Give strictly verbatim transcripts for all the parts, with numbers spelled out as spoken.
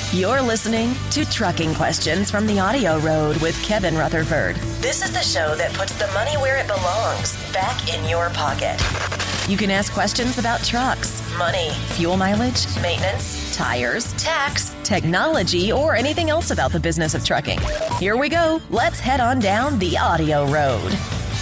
You're listening to Trucking Questions from the Audio Road with Kevin Rutherford. This is the show that puts the money where it belongs, back in your pocket. You can ask questions about trucks, money, fuel mileage, maintenance, tires, tax, technology, or anything else about the business of trucking. Here we go. Let's head on down the Audio Road.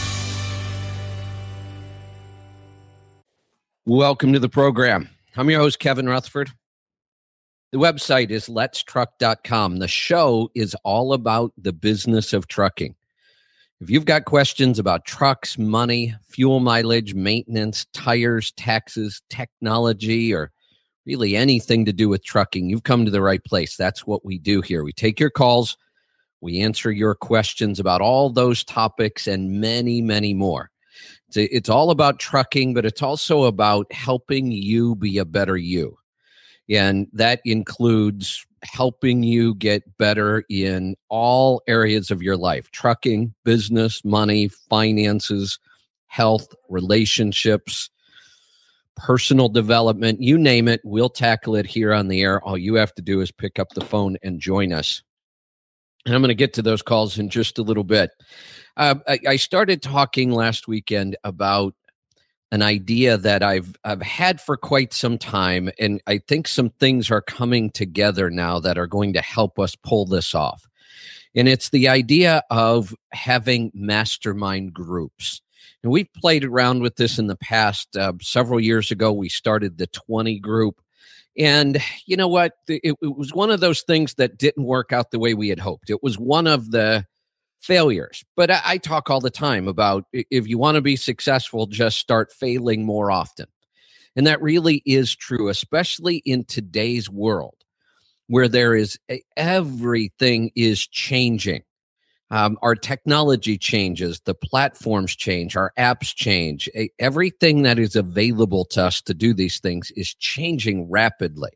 Welcome to the program. I'm your host, Kevin Rutherford. The website is lets truck dot com. The show is all about the business of trucking. If you've got questions about trucks, money, fuel mileage, maintenance, tires, taxes, technology, or really anything to do with trucking, you've come to the right place. That's what we do here. We take your calls, we answer your questions about all those topics and many, many more. It's, it's all about trucking, but it's also about helping you be a better you. And that includes helping you get better in all areas of your life: trucking, business, money, finances, health, relationships, personal development, you name it. We'll tackle it here on the air. All you have to do is pick up the phone and join us. And I'm going to get to those calls in just a little bit. Uh, I, I started talking last weekend about an idea that I've I've had for quite some time, and I think some things are coming together now that are going to help us pull this off. And it's the idea of having mastermind groups. And we've played around with this in the past. Uh, several years ago, we started the twenty group. And you know what? It, it was one of those things that didn't work out the way we had hoped. It was one of the failures. But I, I talk all the time about if you want to be successful, just start failing more often. And that really is true, especially in today's world where there is a, everything is changing. Um, our technology changes, the platforms change, our apps change. A, everything that is available to us to do these things is changing rapidly.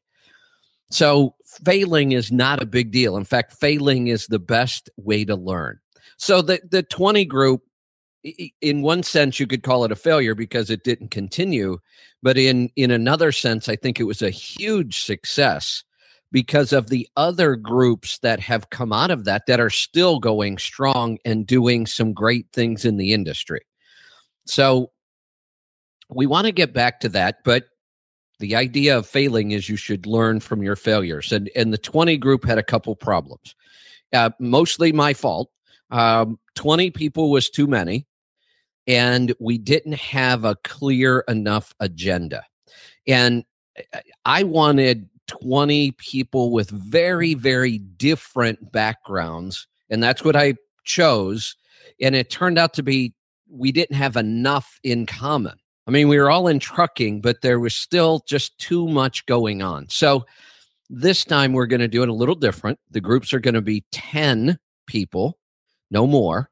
So failing is not a big deal. In fact, failing is the best way to learn. So the, the twenty group, in one sense, you could call it a failure because it didn't continue. But in, in another sense, I think it was a huge success because of the other groups that have come out of that that are still going strong and doing some great things in the industry. So we want to get back to that, but the idea of failing is you should learn from your failures. And, and the twenty group had a couple problems, uh, mostly my fault. Um, twenty people was too many, and we didn't have a clear enough agenda. And I wanted twenty people with very, very different backgrounds, and that's what I chose. And it turned out to be we didn't have enough in common. I mean, we were all in trucking, but there was still just too much going on. So this time we're going to do it a little different. The groups are going to be ten people. No more.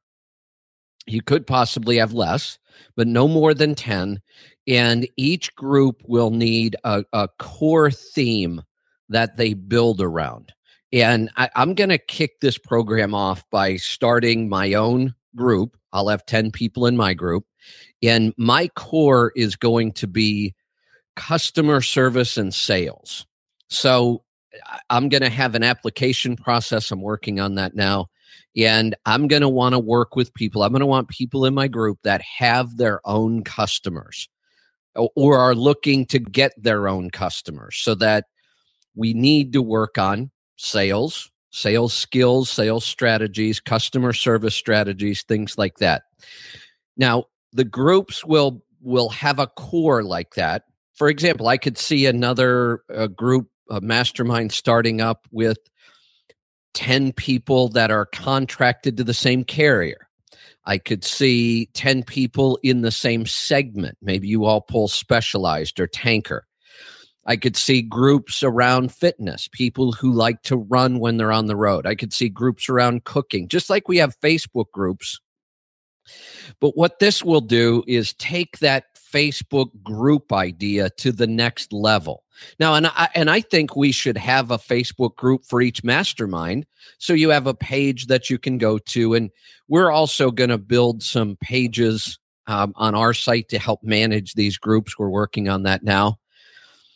You could possibly have less, but no more than ten. And each group will need a, a core theme that they build around. And I, I'm going to kick this program off by starting my own group. I'll have ten people in my group. And my core is going to be customer service and sales. So I'm going to have an application process. I'm working on that now. And I'm going to want to work with people. I'm going to want people in my group that have their own customers or are looking to get their own customers, so that we need to work on sales, sales skills, sales strategies, customer service strategies, things like that. Now, the groups will will have a core like that. For example, I could see another uh, group, a mastermind starting up with ten people that are contracted to the same carrier. I could see ten people in the same segment. Maybe you all pull specialized or tanker. I could see groups around fitness, people who like to run when they're on the road. I could see groups around cooking, just like we have Facebook groups. But what this will do is take that Facebook group idea to the next level. Now, and I, and I think we should have a Facebook group for each mastermind, so you have a page that you can go to. And we're also going to build some pages um, on our site to help manage these groups. We're working on that now.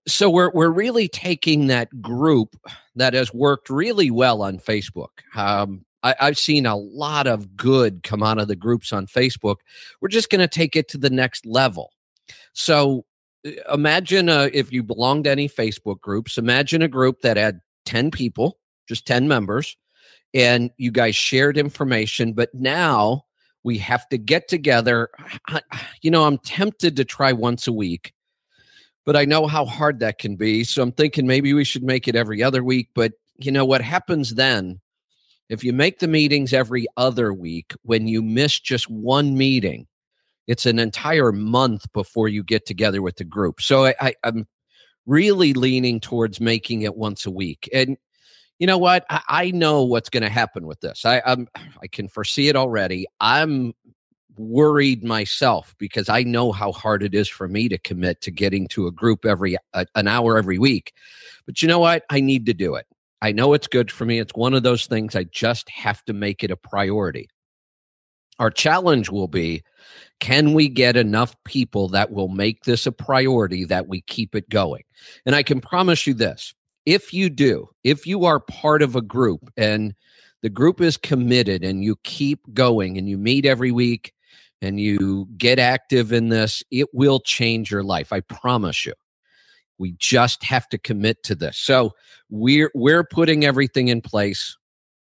So we're we're really taking that group that has worked really well on Facebook. Um, I, I've seen a lot of good come out of the groups on Facebook. We're just going to take it to the next level. So imagine uh, if you belong to any Facebook groups, imagine a group that had ten people, just ten members, and you guys shared information, but now we have to get together. I, you know, I'm tempted to try once a week, but I know how hard that can be. So I'm thinking maybe we should make it every other week. But you know what happens then? If you make the meetings every other week, when you miss just one meeting, it's an entire month before you get together with the group. So I, I, I'm really leaning towards making it once a week. And you know what? I, I know what's going to happen with this. I, I'm, I can foresee it already. I'm worried myself because I know how hard it is for me to commit to getting to a group every uh, an hour every week. But you know what? I need to do it. I know it's good for me. It's one of those things I just have to make it a priority. Our challenge will be, can we get enough people that will make this a priority that we keep it going? And I can promise you this, if you do, if you are part of a group and the group is committed and you keep going and you meet every week and you get active in this, it will change your life. I promise you. We just have to commit to this. So we're we're putting everything in place.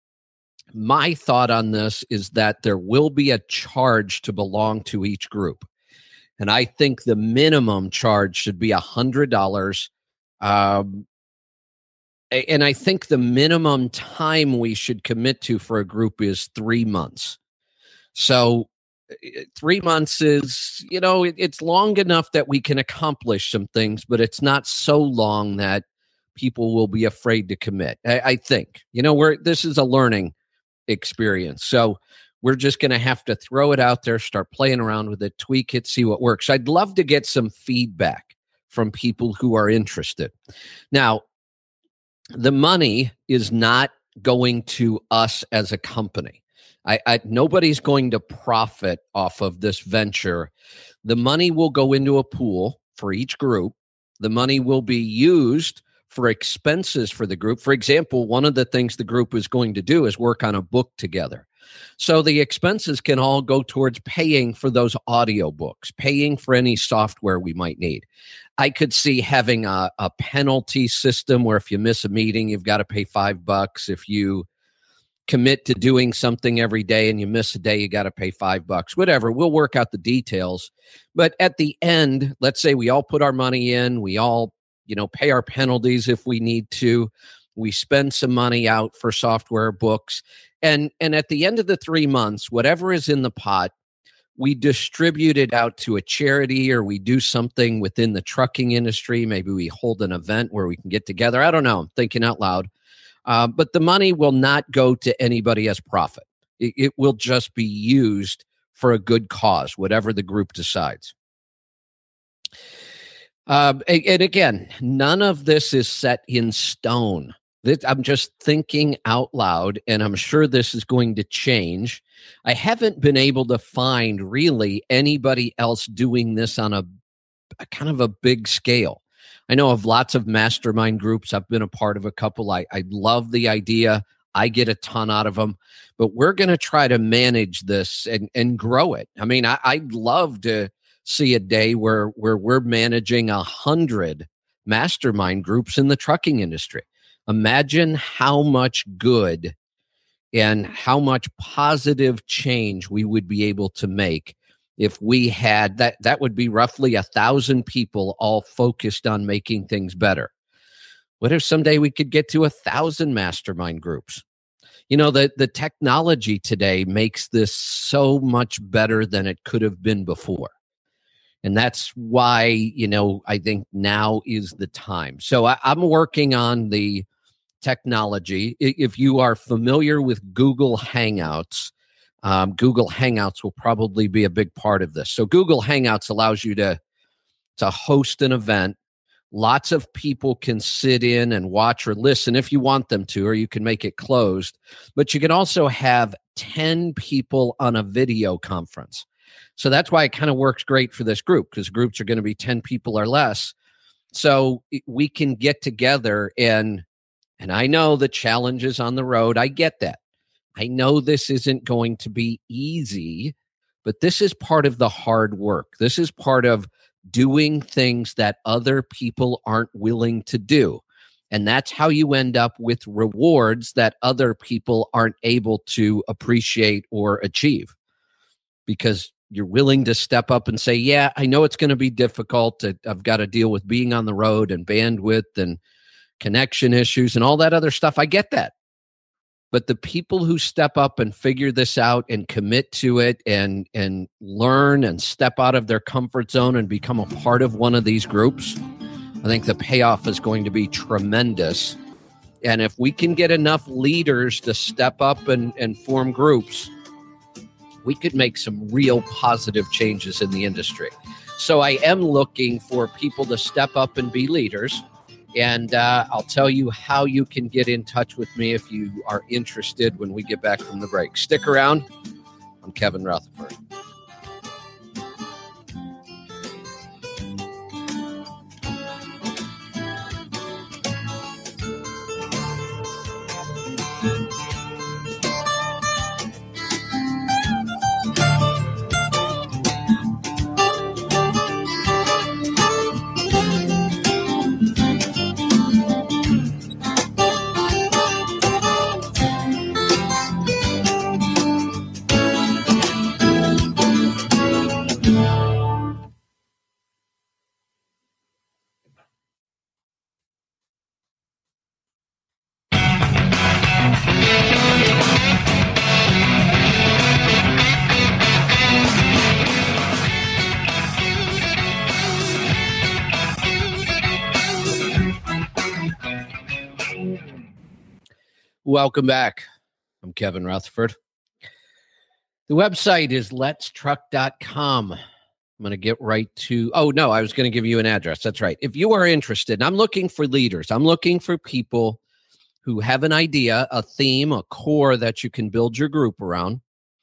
My thought on this is that there will be a charge to belong to each group. And I think the minimum charge should be one hundred dollars. Um, and I think the minimum time we should commit to for a group is three months. So three months is, you know, it, it's long enough that we can accomplish some things, but it's not so long that people will be afraid to commit. I, I think, you know, we're, this is a learning experience. So we're just going to have to throw it out there, start playing around with it, tweak it, see what works. I'd love to get some feedback from people who are interested. Now, the money is not going to us as a company. I, I, nobody's going to profit off of this venture. The money will go into a pool for each group. The money will be used for expenses for the group. For example, one of the things the group is going to do is work on a book together. So the expenses can all go towards paying for those audio books, paying for any software we might need. I could see having a, a penalty system where if you miss a meeting, you've got to pay five bucks. If you commit to doing something every day and you miss a day, you got to pay five bucks, whatever. We'll work out the details. But at the end, let's say we all put our money in, we all, you know, pay our penalties if we need to. We spend some money out for software, books. And, and at the end of the three months, whatever is in the pot, we distribute it out to a charity or we do something within the trucking industry. Maybe we hold an event where we can get together. I don't know. I'm thinking out loud. Uh, but the money will not go to anybody as profit. It, it will just be used for a good cause, whatever the group decides. Um, and, and again, none of this is set in stone. This, I'm just thinking out loud, and I'm sure this is going to change. I haven't been able to find really anybody else doing this on a, a kind of a big scale. I know of lots of mastermind groups. I've been a part of a couple. I, I love the idea. I get a ton out of them. But we're going to try to manage this and, and grow it. I mean, I, I'd love to see a day where, where we're managing a hundred mastermind groups in the trucking industry. Imagine how much good and how much positive change we would be able to make if we had that. That would be roughly a thousand people all focused on making things better. What if someday we could get to a thousand mastermind groups? You know, the, the technology today makes this so much better than it could have been before. And that's why, you know, I think now is the time. So I, I'm working on the technology. If you are familiar with Google Hangouts, Um, Google Hangouts will probably be a big part of this. So Google Hangouts allows you to, to host an event. Lots of people can sit in and watch or listen if you want them to, or you can make it closed. But you can also have ten people on a video conference. So that's why it kind of works great for this group, because groups are going to be ten people or less. So we can get together and, and I know the challenges on the road. I get that. I know this isn't going to be easy, but this is part of the hard work. This is part of doing things that other people aren't willing to do. And that's how you end up with rewards that other people aren't able to appreciate or achieve, because you're willing to step up and say, yeah, I know it's going to be difficult. I've got to deal with being on the road and bandwidth and connection issues and all that other stuff. I get that. But the people who step up and figure this out and commit to it and, and learn and step out of their comfort zone and become a part of one of these groups, I think the payoff is going to be tremendous. And if we can get enough leaders to step up and, and form groups, we could make some real positive changes in the industry. So I am looking for people to step up and be leaders. And uh, I'll tell you how you can get in touch with me if you are interested when we get back from the break. Stick around. I'm Kevin Rutherford. Welcome back. I'm Kevin Rutherford. The website is lets truck dot com. I'm going to get right to, oh, no, I was going to give you an address. That's right. If you are interested, I'm looking for leaders. I'm looking for people who have an idea, a theme, a core that you can build your group around.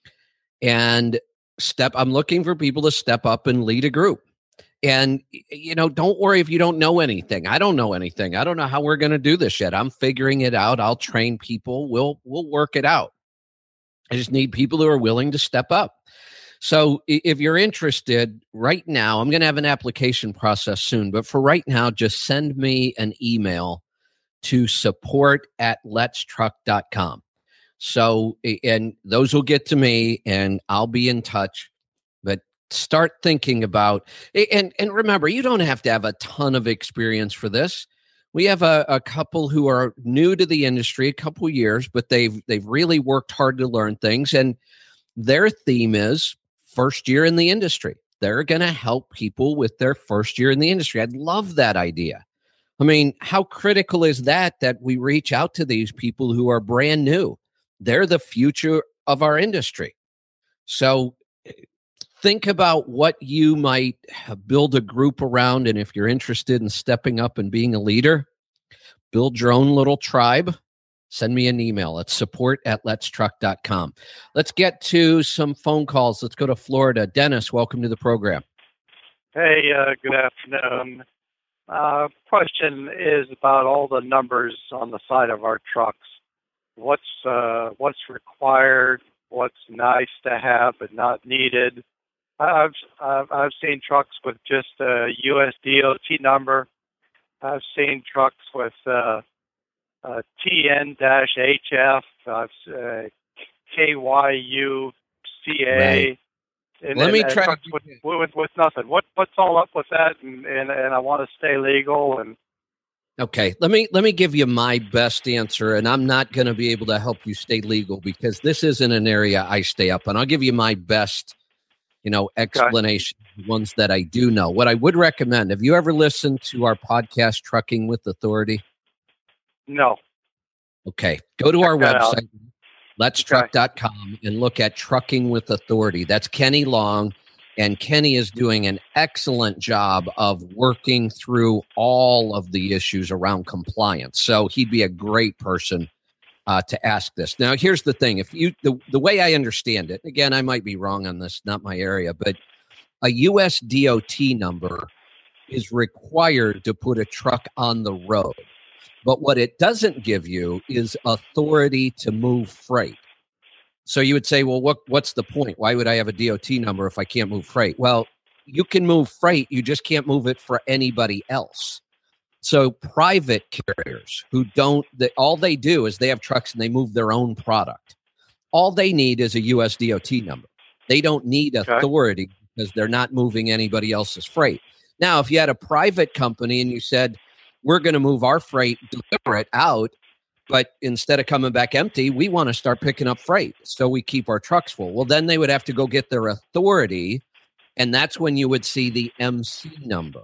And step, I'm looking for people to step up and lead a group. And, you know, don't worry if you don't know anything. I don't know anything. I don't know how we're going to do this yet. I'm figuring it out. I'll train people. We'll, we'll work it out. I just need people who are willing to step up. So if you're interested right now, I'm going to have an application process soon. But for right now, just send me an email to support at lets truck dot com. So, and those will get to me and I'll be in touch. But start thinking about, and, and remember, you don't have to have a ton of experience for this. We have a, a couple who are new to the industry, a couple years, but they've they've really worked hard to learn things. And their theme is first year in the industry. They're going to help people with their first year in the industry. I'd love that idea. I mean, how critical is that, that we reach out to these people who are brand new? They're the future of our industry. So think about what you might build a group around. And if you're interested in stepping up and being a leader, build your own little tribe. Send me an email at support at lets truck dot com. Let's get to some phone calls. Let's go to Florida. Dennis, welcome to the program. Hey, uh, good afternoon. Uh, question is about all the numbers on the side of our trucks. What's uh, what's required? What's nice to have but not needed? I've I've, I've seen trucks with just a U S D O T number. I've seen trucks with uh, uh, T N H F, uh, K Y U C A. Right. And, Let and, me and try trucks with, with with nothing. What what's all up with that? And and, and I want to stay legal. And okay, let me let me give you my best answer, and I'm not going to be able to help you stay legal because this isn't an area I stay up on. I'll give you my best, you know, explanation, okay. Ones that I do know. What I would recommend, have you ever listened to our podcast, Trucking with Authority? No. Okay, go to Check our website, out. lets truck dot com, and look at Trucking with Authority. That's Kenny Long, and Kenny is doing an excellent job of working through all of the issues around compliance. So he'd be a great person uh, to ask this. Now, here's the thing. If you the, the way I understand it, again, I might be wrong on this, not my area, but a U S D O T number is required to put a truck on the road. But what it doesn't give you is authority to move freight. So you would say, well, what, what's the point? Why would I have a D O T number if I can't move freight? Well, you can move freight. You just can't move it for anybody else. So private carriers who don't, they, all they do is they have trucks and they move their own product. All they need is a U S D O T number. They don't need authority okay. because they're not moving anybody else's freight. Now, if you had a private company and you said, we're going to move our freight, deliver it out, but instead of coming back empty, we want to start picking up freight so we keep our trucks full. Well, then they would have to go get their authority, and that's when you would see the M C number.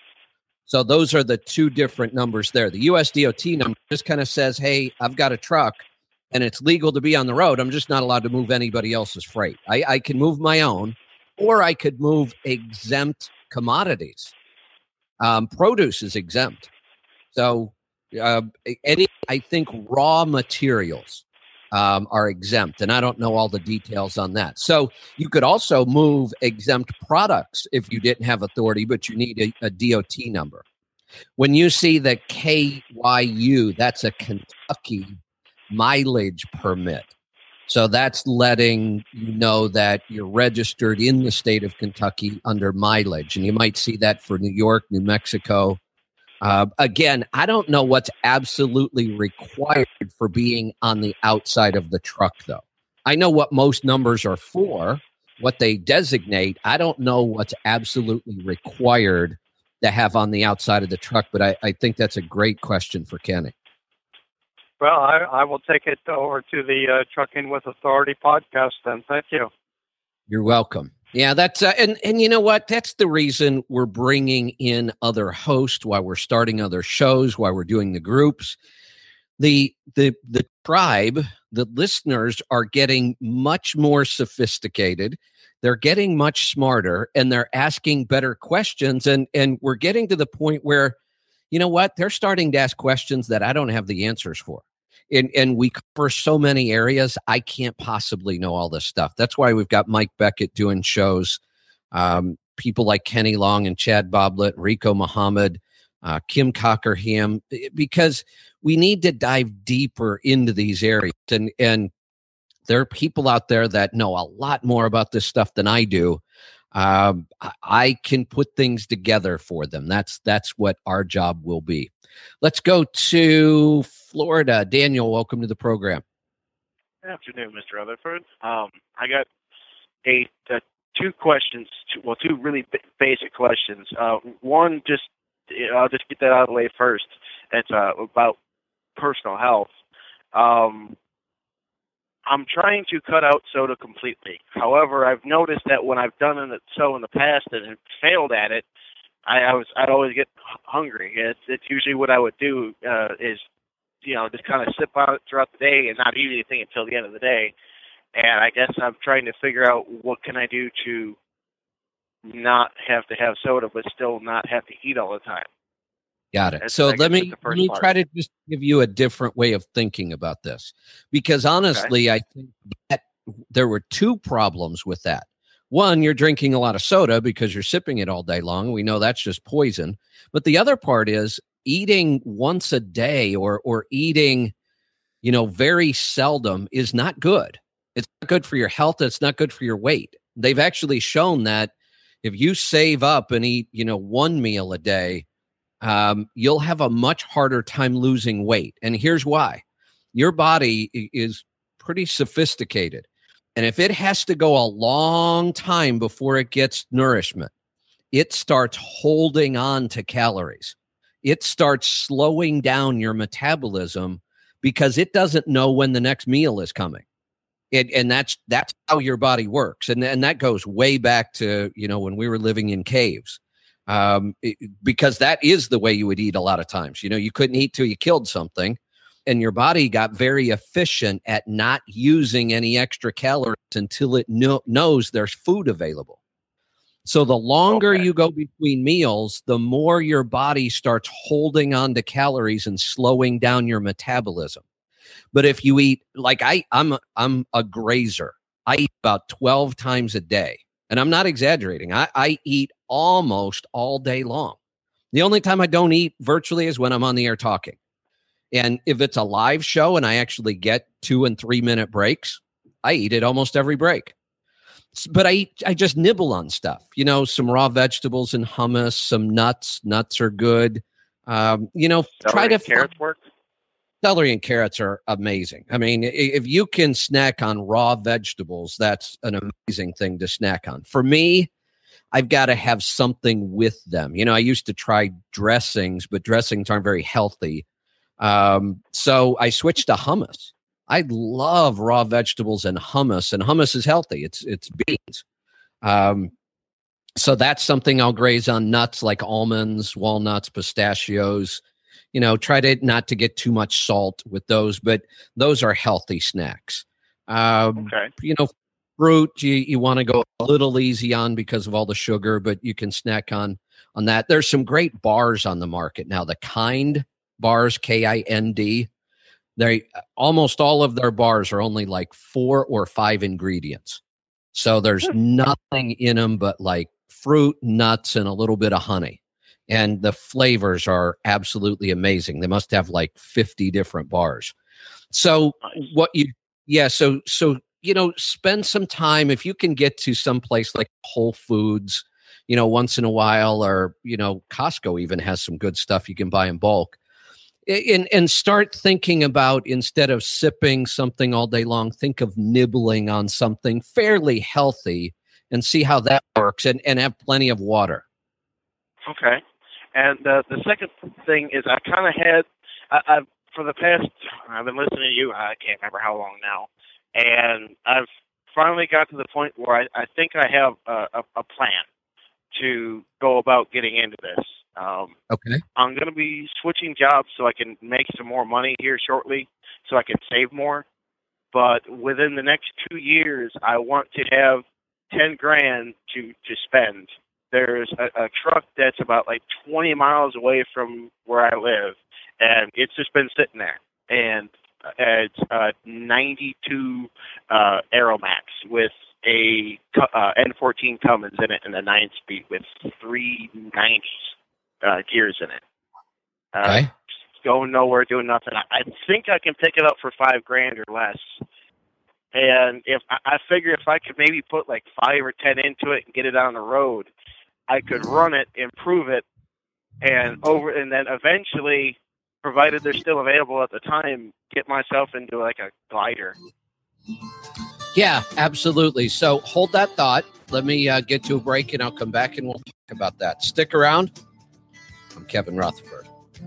So those are the two different numbers there. The U S D O T number just kind of says, hey, I've got a truck, and it's legal to be on the road. I'm just not allowed to move anybody else's freight. I, I can move my own, or I could move exempt commodities. Um, produce is exempt. So uh, any, I think raw materials um, are exempt, and I don't know all the details on that. So you could also move exempt products if you didn't have authority, but you need a, a D O T number. When you see the K Y U, that's a Kentucky mileage permit. So that's letting you know that you're registered in the state of Kentucky under mileage. And you might see that for New York, New Mexico. Uh, again, I don't know what's absolutely required for being on the outside of the truck, though. I know what most numbers are for, what they designate. I don't know what's absolutely required to have on the outside of the truck, but I, I think that's a great question for Kenny. Well, I, I will take it over to the uh, Trucking with Authority podcast then. Thank you. You're welcome. Yeah, that's uh, and and you know what? That's the reason we're bringing in other hosts, why we're starting other shows, why we're doing the groups. The the the tribe, the listeners are getting much more sophisticated. They're getting much smarter, and they're asking better questions. And and we're getting to the point where, you know what? They're starting to ask questions that I don't have the answers for. And, and we cover so many areas, I can't possibly know all this stuff. That's why we've got Mike Beckett doing shows, um, people like Kenny Long and Chad Boblet, Rico Muhammad, uh, Kim Cockerham, because we need to dive deeper into these areas. And, and there are people out there that know a lot more about this stuff than I do. Um, I can put things together for them. That's that's what our job will be. Let's go to Florida. Daniel, welcome to the program. Good afternoon, Mister Rutherford. Um, I got a, a two questions, two, well, two really b- basic questions. Uh, one, just I'll just get that out of the way first. It's uh, about personal health. Um, I'm trying to cut out soda completely. However, I've noticed that when I've done it so in the past and failed at it, I, I was I'd always get hungry. It's, it's usually what I would do uh, is, you know, just kind of sip on it throughout the day and not eat anything until the end of the day. And I guess I'm trying to figure out what can I do to not have to have soda, but still not have to eat all the time. Got it. That's, so let me let me part. try to just give you a different way of thinking about this, because honestly, okay. I think that there were two problems with that. One, you're drinking a lot of soda because you're sipping it all day long. We know that's just poison. But the other part is eating once a day or or eating, you know, very seldom is not good. It's not good for your health. It's not good for your weight. They've actually shown that if you save up and eat, you know, one meal a day, um, you'll have a much harder time losing weight. And here's why. Your body is pretty sophisticated. And if it has to go a long time before it gets nourishment, it starts holding on to calories. It starts slowing down your metabolism because it doesn't know when the next meal is coming. It, and that's that's how your body works. And, and that goes way back to, you know, when we were living in caves. Um, it, because that is the way you would eat a lot of times. You know, you couldn't eat till you killed something, and your body got very efficient at not using any extra calories until it kno- knows there's food available. So the longer okay. you go between meals, the more your body starts holding on to calories and slowing down your metabolism. But if you eat, like I, I'm, I'm a grazer. I eat about twelve times a day. And I'm not exaggerating. I, I eat almost all day long. The only time I don't eat virtually is when I'm on the air talking. And if it's a live show and I actually get two and three minute breaks, I eat it almost every break. But I eat, I just nibble on stuff, you know, some raw vegetables and hummus, some nuts. Nuts are good. Um, you know, Celery try to and carrots work. Celery and carrots are amazing. I mean, if you can snack on raw vegetables, that's an amazing thing to snack on. For me, I've got to have something with them. You know, I used to try dressings, but dressings aren't very healthy. Um, so I switched to hummus. I love raw vegetables and hummus, and hummus is healthy. It's it's beans. Um, so that's something I'll graze on. Nuts like almonds, walnuts, pistachios. You know, try to not to get too much salt with those, but those are healthy snacks. Um, Okay. You know, fruit you, you want to go a little easy on because of all the sugar, but you can snack on on that. There's some great bars on the market now. The Kind bars, K I N D. They almost all of their bars are only like four or five ingredients. So there's nothing in them but like fruit, nuts, and a little bit of honey. And the flavors are absolutely amazing. They must have like fifty different bars. So Nice. what you, yeah, so, so, you know, spend some time if you can get to some place like Whole Foods, you know, once in a while, or, you know, Costco even has some good stuff you can buy in bulk. And, and start thinking about, instead of sipping something all day long, think of nibbling on something fairly healthy and see how that works, and, and have plenty of water. Okay. And uh, the second thing is I kind of had, I, I've, for the past, I've been listening to you, I can't remember how long now, and I've finally got to the point where I, I think I have a, a, a plan to go about getting into this. Um, Okay. I'm going to be switching jobs so I can make some more money here shortly, so I can save more. But within the next two years, I want to have ten grand to, to spend. There's a, a truck that's about like twenty miles away from where I live, and it's just been sitting there. And it's a ninety-two uh, Aeromax with a uh, N fourteen Cummins in it, and a nine-speed with three nineties uh, gears in it. Uh, Okay. Going nowhere, doing nothing. I, I think I can pick it up for five grand or less. And if I, I figure if I could maybe put like five or ten into it and get it on the road, I could run it, improve it, and over, and then eventually, provided they're still available at the time, get myself into like a glider. Yeah, absolutely. So hold that thought. Let me uh, get to a break, and I'll come back and we'll talk about that. Stick around. I'm Kevin Rutherford.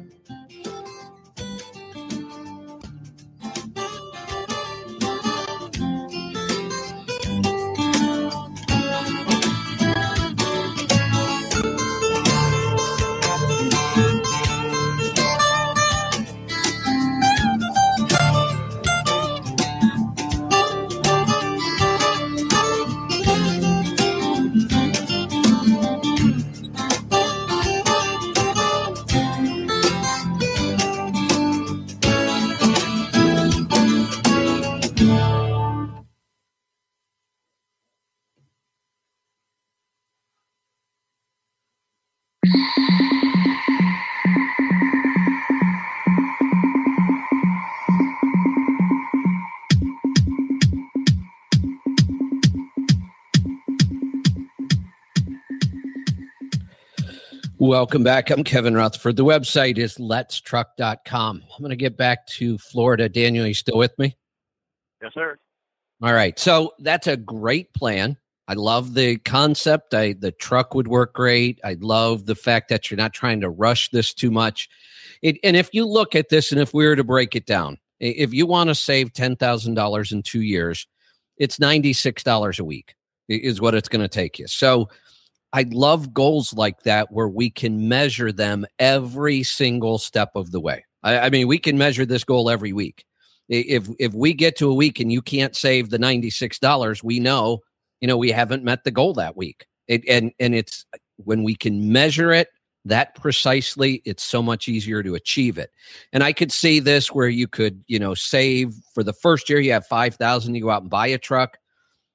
Welcome back. I'm Kevin Rutherford. The website is lets truck dot com. I'm going to get back to Florida. Daniel, you still with me? Yes, sir. All right. So that's a great plan. I love the concept. I, the truck would work great. I love the fact that you're not trying to rush this too much. It, and if you look at this, and if we were to break it down, if you want to save ten thousand dollars in two years, it's ninety-six dollars a week is what it's going to take you. So I love goals like that where we can measure them every single step of the way. I, I mean, we can measure this goal every week. If if we get to a week and you can't save the ninety-six dollars, we know, you know, we haven't met the goal that week. It, and and it's when we can measure it that precisely, it's so much easier to achieve it. And I could see this where you could, you know, save for the first year, you have five thousand, you go out and buy a truck.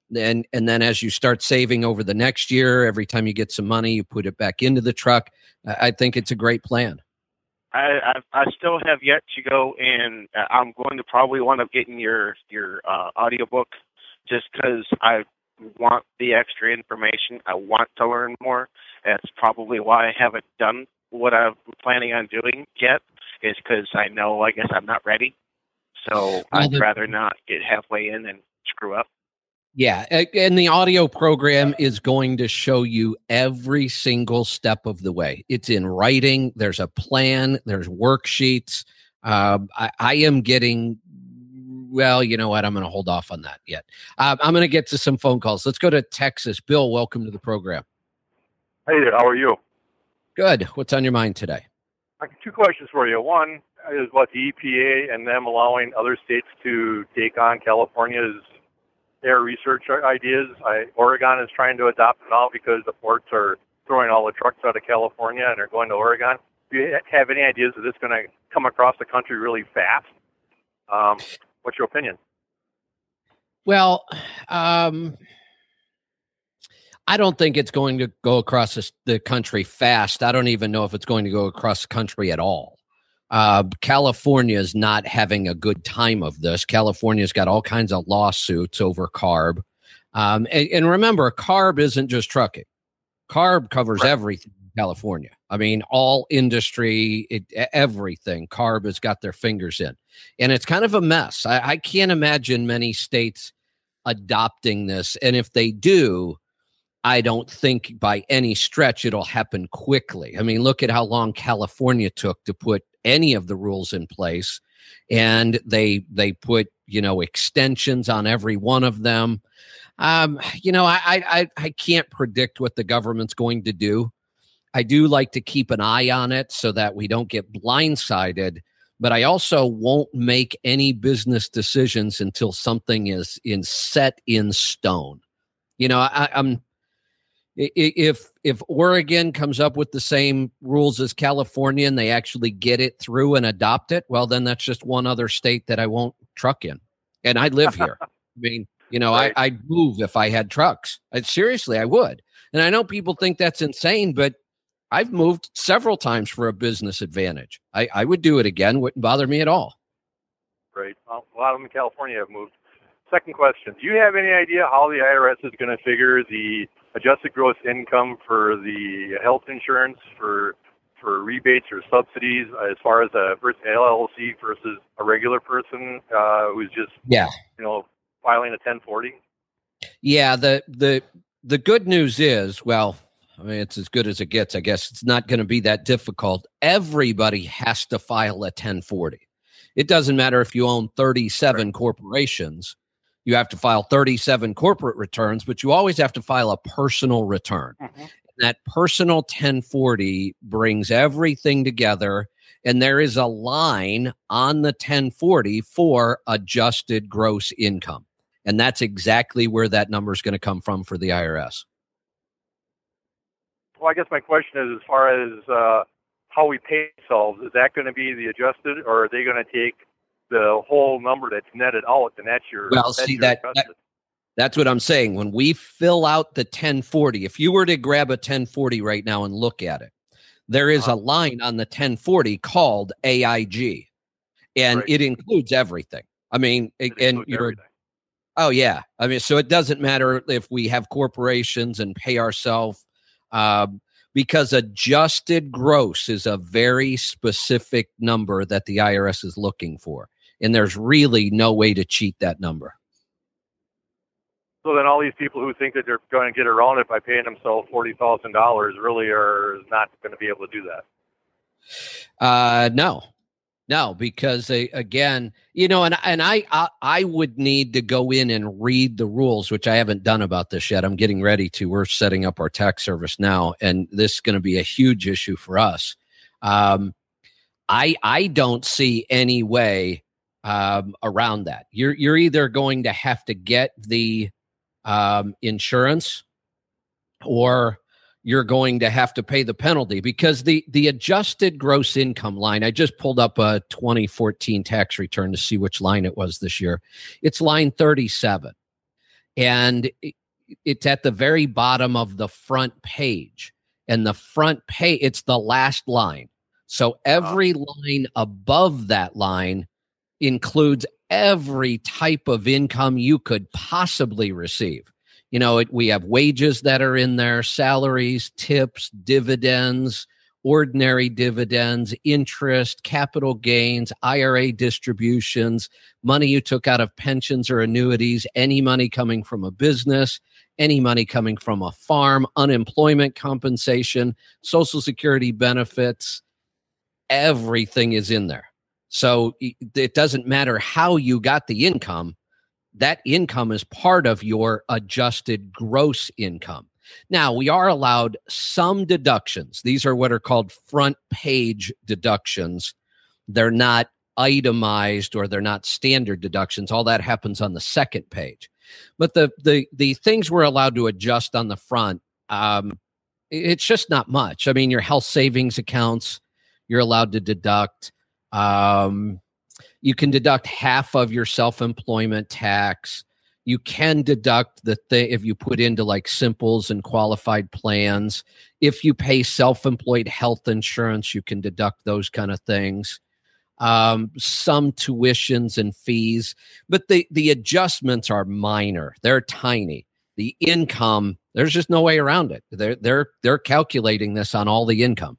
And, and then as you start saving over the next year, every time you get some money, you put it back into the truck. I think it's a great plan. I, I I still have yet to go, and I'm going to probably wind up getting your your uh, audiobook just because I want the extra information. I want to learn more. That's probably why I haven't done what I'm planning on doing yet, is because I know, I guess, I'm not ready. So I'd the, rather not get halfway in and screw up. Yeah, and the audio program is going to show you every single step of the way. It's in writing. There's a plan. There's worksheets. Uh, I, I am getting, well, you know what? I'm going to hold off on that yet. Uh, I'm going to get to some phone calls. Let's go to Texas. Bill, welcome to the program. Hey there. How are you? Good. What's on your mind today? I have two questions for you. One is what the E P A and them allowing other states to take on California's air research ideas. I, Oregon is trying to adopt it now because the ports are throwing all the trucks out of California and they're going to Oregon. Do you have any ideas that this is going to come across the country really fast? Um, what's your opinion? Well, um, I don't think it's going to go across the, the country fast. I don't even know if it's going to go across the country at all. Uh, California is not having a good time of this. California's got all kinds of lawsuits over CARB. Um, and, and remember, CARB isn't just trucking. CARB covers right. everything in California. I mean, all industry, it, everything CARB has got their fingers in. And it's kind of a mess. I, I can't imagine many states adopting this. And if they do, I don't think by any stretch it'll happen quickly. I mean, look at how long California took to put any of the rules in place, and they they put you know extensions on every one of them. Um, you know, I I I can't predict what the government's going to do. I do like to keep an eye on it so that we don't get blindsided. But I also won't make any business decisions until something is in set in stone. You know, I, I'm. If if Oregon comes up with the same rules as California and they actually get it through and adopt it, well, then that's just one other state that I won't truck in. And I live here. I mean, you know, right. I, I'd move if I had trucks. I, seriously, I would. And I know people think that's insane, but I've moved several times for a business advantage. I, I would do it again. Wouldn't bother me at all. Great. Well, a lot of them in California have moved. Second question. Do you have any idea how the I R S is going to figure the adjusted gross income for the health insurance for for rebates or subsidies as far as a L L C versus a regular person uh, who's just yeah you know filing a ten forty? Yeah, the the the good news is, well, I mean, it's as good as it gets. I guess it's not going to be that difficult. Everybody has to file a ten forty. It doesn't matter if you own thirty-seven right. corporations. You have to file thirty-seven corporate returns, but you always have to file a personal return. Mm-hmm. That personal ten forty brings everything together, and there is a line on the ten forty for adjusted gross income. And that's exactly where that number is going to come from for the I R S. Well, I guess my question is, as far as uh, how we pay ourselves, is that going to be the adjusted, or are they going to take the whole number that's netted out, and that's your well that's see your that, that that's what I'm saying. When we fill out the ten forty, if you were to grab a ten forty right now and look at it, there is uh-huh. a line on the ten forty called A I G, and right. it includes everything. I mean, it and you're everything. Oh yeah, I mean, so it doesn't matter if we have corporations and pay ourselves, uh, because adjusted gross is a very specific number that the I R S is looking for. And there's really no way to cheat that number. So then all these people who think that they're going to get around it by paying themselves forty thousand dollars really are not going to be able to do that. Uh, no, no, because they, again, you know, and, and I, I, I would need to go in and read the rules, which I haven't done about this yet. I'm getting ready to. We're setting up our tax service now, and this is going to be a huge issue for us. Um, I, I don't see any way Um, around that. You're you're either going to have to get the um, insurance, or you're going to have to pay the penalty, because the the adjusted gross income line, I just pulled up a twenty fourteen tax return to see which line it was this year. It's line thirty-seven. And it, it's at the very bottom of the front page. And the front page, it's the last line. So every line above that line includes every type of income you could possibly receive. You know, it, we have wages that are in there, salaries, tips, dividends, ordinary dividends, interest, capital gains, I R A distributions, money you took out of pensions or annuities, any money coming from a business, any money coming from a farm, unemployment compensation, Social Security benefits, everything is in there. So it doesn't matter how you got the income. That income is part of your adjusted gross income. Now, we are allowed some deductions. These are what are called front page deductions. They're not itemized or they're not standard deductions. All that happens on the second page. But the the the things we're allowed to adjust on the front, um, it's just not much. I mean, your health savings accounts, you're allowed to deduct. Um, you can deduct half of your self-employment tax. You can deduct the thing if you put into like simples and qualified plans. If you pay self-employed health insurance, you can deduct those kind of things. Um, some tuitions and fees, but the, the adjustments are minor. They're tiny. The income, there's just no way around it. They're, they're, they're calculating this on all the income.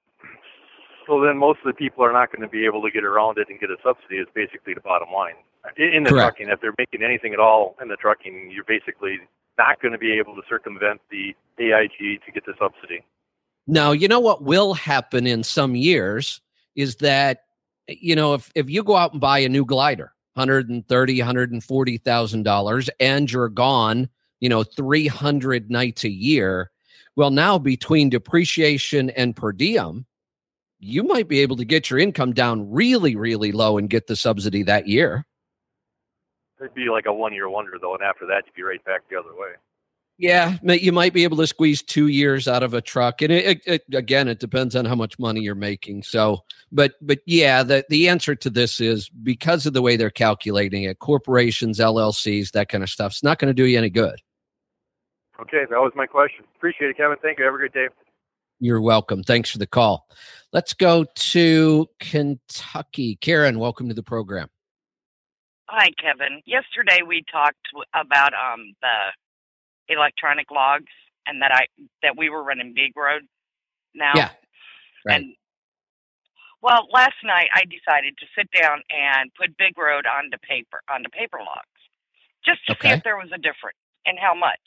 So then most of the people are not going to be able to get around it and get a subsidy is basically the bottom line. In the Correct. trucking, if they're making anything at all in the trucking, you're basically not going to be able to circumvent the A I G to get the subsidy. Now, you know what will happen in some years is that, you know, if, if you go out and buy a new glider, one hundred thirty thousand dollars, one hundred forty thousand dollars, and you're gone, you know, three hundred nights a year, well, now between depreciation and per diem, you might be able to get your income down really, really low and get the subsidy that year. It'd be like a one-year wonder, though, and after that, you'd be right back the other way. Yeah, you might be able to squeeze two years out of a truck, and it, it, again, it depends on how much money you're making. So, but but yeah, the the answer to this is because of the way they're calculating it, corporations, L L Cs, that kind of stuff, it's not going to do you any good. Okay, that was my question. Appreciate it, Kevin. Thank you. Have a great day. You're welcome. Thanks for the call. Let's go to Kentucky. Karen, welcome to the program. Hi, Kevin. Yesterday we talked about um, the electronic logs and that I that we were running Big Road now. Yeah. Right. And well, last night I decided to sit down and put Big Road onto paper onto paper logs, just to Okay. see if there was a difference and how much.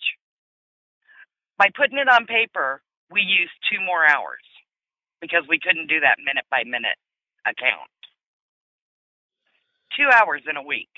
By putting it on paper, we used two more hours because we couldn't do that minute by minute account. Two hours in a week.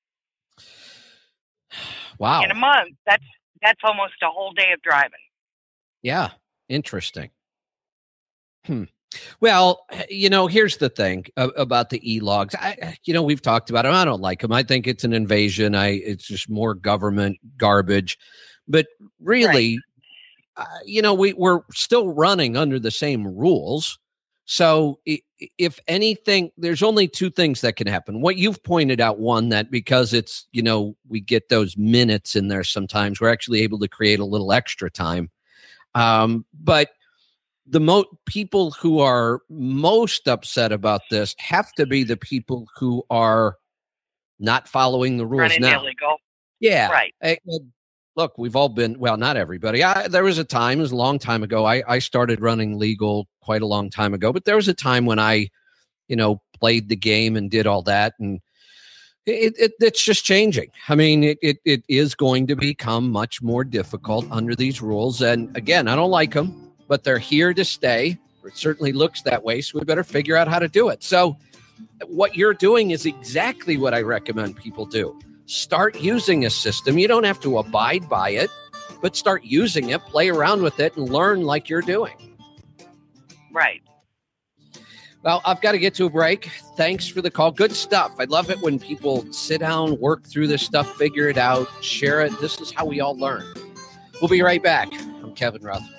Wow. In a month, that's that's almost a whole day of driving. Yeah. Interesting. Hmm. Well, you know, here's the thing about the e-logs. I, you know, we've talked about them. I don't like them. I think it's an invasion. I, it's just more government garbage. But really, right. uh, you know, we, we're still running under the same rules. So if anything, there's only two things that can happen. What you've pointed out, one, that because it's, you know, we get those minutes in there sometimes, we're actually able to create a little extra time. Um, but the mo- people who are most upset about this have to be the people who are not following the rules Running now. Illegal. Yeah. Right. I, look, we've all been, well, not everybody. I, there was a time, it was a long time ago. I, I started running legal quite a long time ago, but there was a time when I, you know, played the game and did all that. And it, it it's just changing. I mean, it, it it is going to become much more difficult under these rules. And again, I don't like them, but they're here to stay. It certainly looks that way. So we better figure out how to do it. So what you're doing is exactly what I recommend people do. Start using a system. You don't have to abide by it, but start using it, play around with it, and learn like you're doing. Right. Well, I've got to get to a break. Thanks for the call. Good stuff. I love it when people sit down, work through this stuff, figure it out, share it. This is how we all learn. We'll be right back. I'm Kevin Rutherford.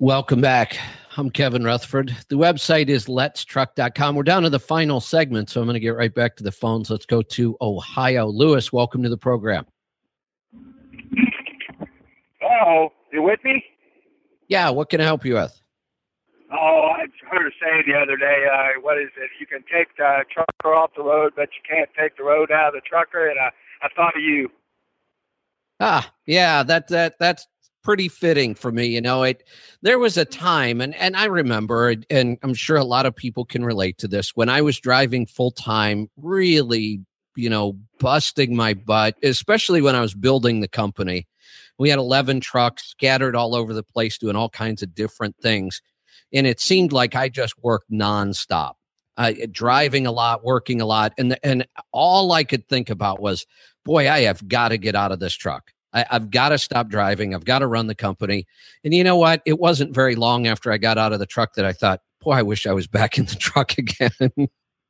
Welcome back. I'm Kevin Rutherford. The website is lets truck dot com. We're down to the final segment, so I'm going to get right back to the phones. Let's go to Ohio. Lewis, welcome to the program. Oh, you with me? Yeah, what can I help you with? Oh, I heard her say the other day, uh, what is it? You can take the trucker off the road, but you can't take the road out of the trucker, and I, I thought of you. Ah, yeah, that that that's pretty fitting for me. You know, it there was a time, and and I remember, and I'm sure a lot of people can relate to this, when I was driving full time, really, you know, busting my butt, especially when I was building the company. We had eleven trucks scattered all over the place doing all kinds of different things. And it seemed like I just worked nonstop, uh, driving a lot, working a lot. And, and all I could think about was, boy, I have got to get out of this truck. I, I've got to stop driving. I've got to run the company. And you know what? It wasn't very long after I got out of the truck that I thought, boy, I wish I was back in the truck again.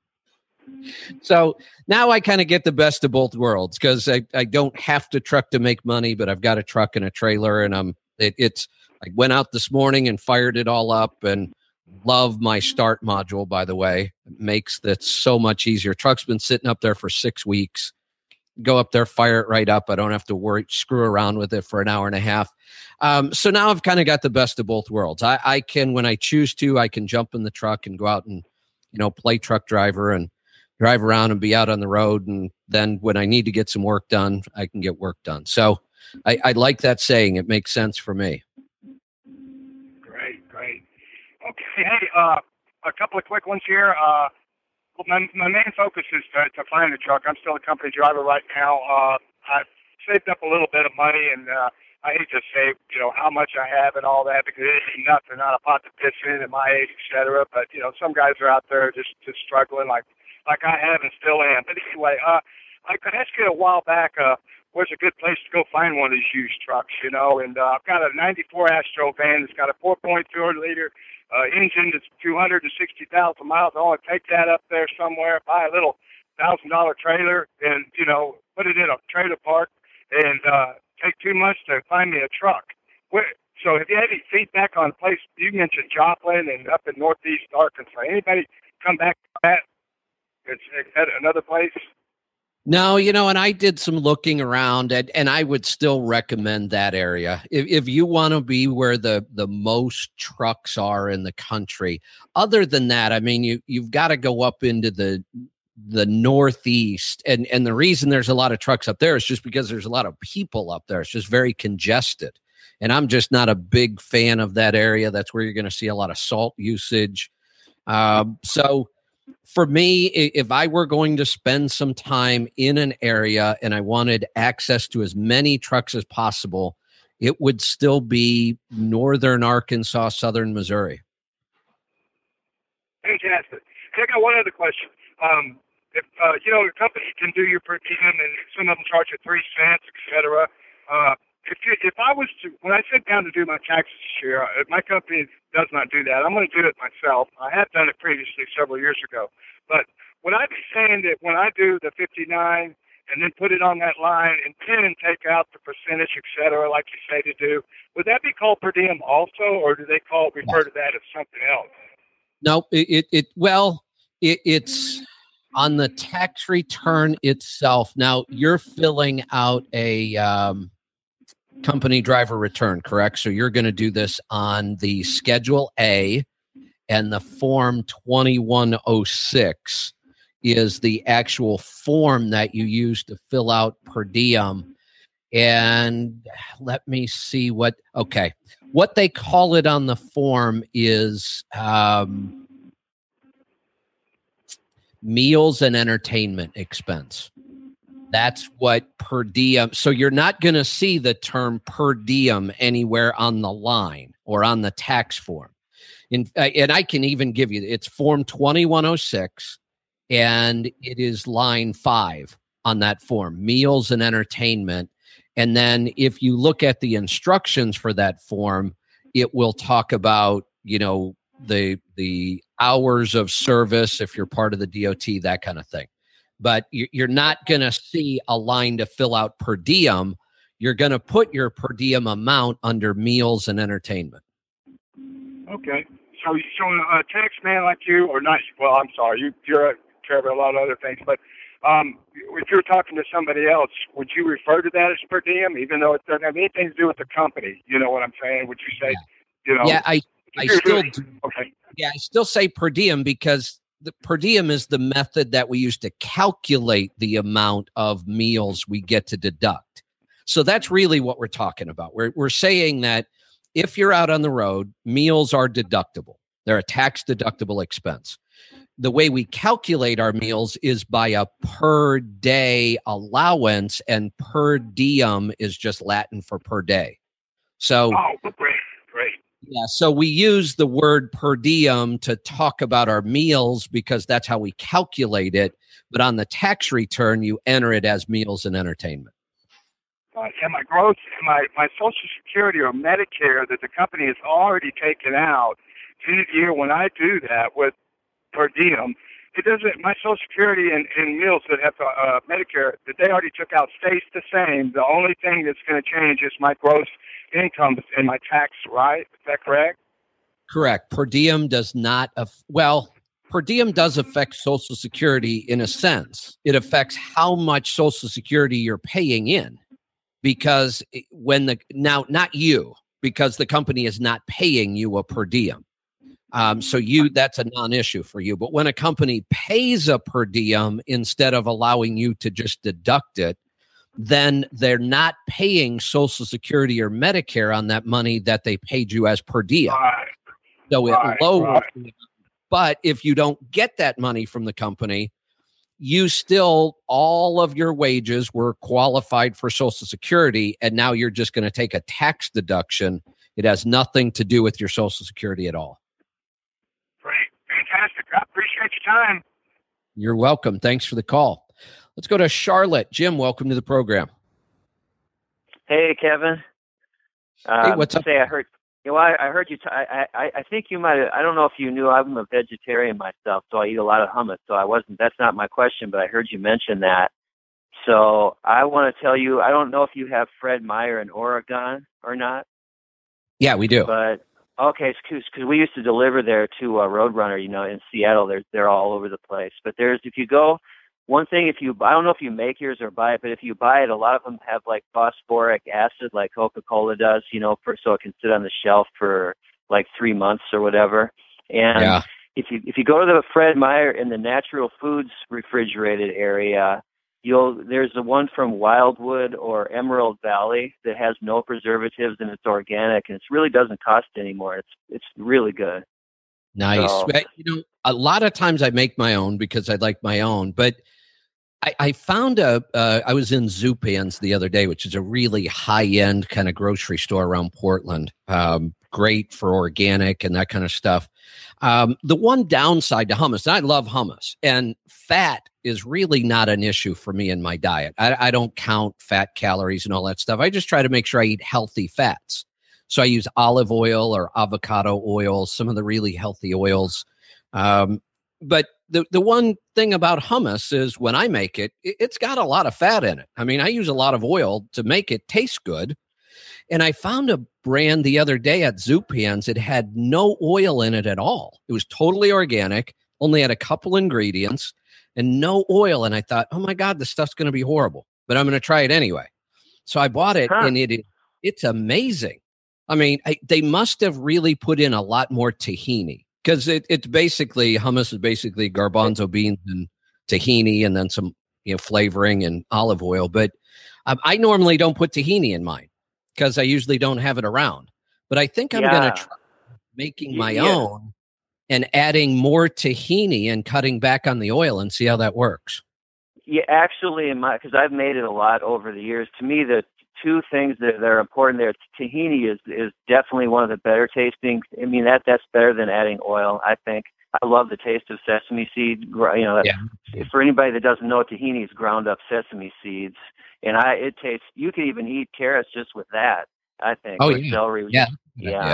So now I kind of get the best of both worlds, because I, I don't have to truck to make money, but I've got a truck and a trailer, and I'm it, it's I went out this morning and fired it all up, and love my start module, by the way. It makes that so much easier. Truck's been sitting up there for six weeks. Go up there, fire it right up. I don't have to worry, screw around with it for an hour and a half. Um, so now I've kind of got the best of both worlds. I, I can, when I choose to, I can jump in the truck and go out and, you know, play truck driver and drive around and be out on the road. And then when I need to get some work done, I can get work done. So I, I like that saying. It makes sense for me. Great, great. Okay, hey, uh, a couple of quick ones here. Uh, well, my, my main focus is to, to find a truck. I'm still a company driver right now. Uh, I've saved up a little bit of money, and uh, I hate to say, you know, how much I have and all that, because it ain't nothing, not a pot to piss in at my age, et cetera. But, you know, some guys are out there just, just struggling like like I have and still am. But anyway, uh, I could ask you a while back, uh, where's a good place to go find one of these used trucks, you know? And uh, I've got a ninety-four Astro van that's got a four point two liter uh, engine that's two hundred sixty thousand miles. I want to take that up there somewhere, buy a little one thousand dollar trailer and, you know, put it in a trailer park and uh, take two months to find me a truck. Where, so have you had any feedback on a place? You mentioned Joplin and up in northeast Arkansas. Anybody come back to that? It's at another place? No, you know, and I did some looking around, and, and I would still recommend that area. If, if you want to be where the, the most trucks are in the country. Other than that, I mean, you, you've got to go up into the the Northeast. And, and the reason there's a lot of trucks up there is just because there's a lot of people up there. It's just very congested. And I'm just not a big fan of that area. That's where you're going to see a lot of salt usage. Um, so... For me, if I were going to spend some time in an area and I wanted access to as many trucks as possible, it would still be northern Arkansas, southern Missouri. Fantastic. I got one other question. Um, if uh, you know, a company can do your per diem, and some of them charge you three cents, et cetera. Uh, if you, if I was to, when I sit down to do my taxes this year, uh, my company does not do that. I'm going to do it myself. I have done it previously several years ago. But would I be saying that when I do the fifty-nine and then put it on that line and then take out the percentage, et cetera, like you say to do, would that be called per diem also, or do they call refer to that as something else? No, it, it, it well, it, it's on the tax return itself. Now you're filling out a um, company driver return, correct? So you're going to do this on the Schedule A, and the Form twenty-one oh six is the actual form that you use to fill out per diem. And let me see what, okay. What they call it on the form is um, meals and entertainment expense. That's what per diem. So you're not going to see the term per diem anywhere on the line or on the tax form. In, uh, and I can even give you, it's Form twenty-one oh six, and it is line five on that form, meals and entertainment. And then if you look at the instructions for that form, it will talk about, you know, the the hours of service, if you're part of the D O T, that kind of thing. But you're not going to see a line to fill out per diem. You're going to put your per diem amount under meals and entertainment. Okay. So, so a tax man like you, or not? Well, I'm sorry, you you're care about a lot of other things, but um, if you're talking to somebody else, would you refer to that as per diem, even though it doesn't have anything to do with the company? You know what I'm saying? Would you say, yeah. you know? Yeah, I I still do. Okay. Yeah, I still say per diem because the per diem is the method that we use to calculate the amount of meals we get to deduct. So that's really what we're talking about. We're we're saying that if you're out on the road, meals are deductible. They're a tax deductible expense. The way we calculate our meals is by a per day allowance, and per diem is just Latin for per day. So, oh, great, great. Yeah, so we use the word per diem to talk about our meals because that's how we calculate it. But on the tax return, you enter it as meals and entertainment. Uh, and my gross, my, my Social Security or Medicare that the company has already taken out in the year when I do that with per diem, it doesn't, my Social Security and, and meals that have uh, Medicare that they already took out stays the same. The only thing that's going to change is my gross income and my tax, right? Is that correct? Correct. Per diem does not, af- well, per diem does affect Social Security in a sense. It affects how much Social Security you're paying in. Because when the, now, not you, because the company is not paying you a per diem. Um, so you, that's a non-issue for you. But when a company pays a per diem instead of allowing you to just deduct it, then they're not paying Social Security or Medicare on that money that they paid you as per diem. Right. So it right, lowers. Right. But if you don't get that money from the company, you still, all of your wages were qualified for Social Security, and now you're just going to take a tax deduction. It has nothing to do with your Social Security at all. Great. Fantastic. I appreciate your time. You're welcome. Thanks for the call. Let's go to Charlotte. Jim, welcome to the program. Hey, Kevin. Um, Hey, what's up? Say, I heard. You know, I, I heard you. T- I, I, I think you might have. I don't know if you knew. I'm a vegetarian myself, so I eat a lot of hummus. So I wasn't. That's not my question, but I heard you mention that. So I want to tell you. I don't know if you have Fred Meyer in Oregon or not. Yeah, we do. But okay, because we used to deliver there to uh, Roadrunner. You know, in Seattle, they're they're all over the place. But there's if you go. One thing, if you, I don't know if you make yours or buy it, but if you buy it, a lot of them have like phosphoric acid, like Coca-Cola does, you know, for, so it can sit on the shelf for like three months or whatever. And Yeah. if you if you go to the Fred Meyer in the natural foods refrigerated area, you'll there's the one from Wildwood or Emerald Valley that has no preservatives and it's organic and it really doesn't cost anymore. It's it's really good. Nice. So- But, you know, a lot of times I make my own because I like my own, but I, I found a, uh, I was in Zupan's the other day, which is a really high end kind of grocery store around Portland. Um, great for organic and that kind of stuff. Um, the one downside to hummus, and I love hummus, and fat is really not an issue for me in my diet. I, I don't count fat calories and all that stuff. I just try to make sure I eat healthy fats. So I use olive oil or avocado oil, some of the really healthy oils. Um, but the, the one thing about hummus is when I make it, it, it's got a lot of fat in it. I mean, I use a lot of oil to make it taste good. And I found a brand the other day at Zupan's. It had no oil in it at all. It was totally organic, only had a couple ingredients and no oil. And I thought, oh my God, this stuff's going to be horrible, but I'm going to try it anyway. So I bought it Huh. and it it's amazing. I mean, I, they must have really put in a lot more tahini because it, it's basically, hummus is basically garbanzo beans and tahini and then some, you know, flavoring and olive oil. But um, I normally don't put tahini in mine because I usually don't have it around. But I think I'm Yeah. going to try making my Yeah. own and adding more tahini and cutting back on the oil and see how that works. Yeah, actually, in my because I've made it a lot over the years. To me, the two things that, that are important there, tahini is is definitely one of the better tasting. I mean, that that's better than adding oil, I think. I love the taste of sesame seed. gr- You know, Yeah. for anybody that doesn't know, tahini is ground up sesame seeds, and I it tastes. You can even eat carrots just with that. I think. Oh, or yeah. celery. Yeah. yeah. Yeah.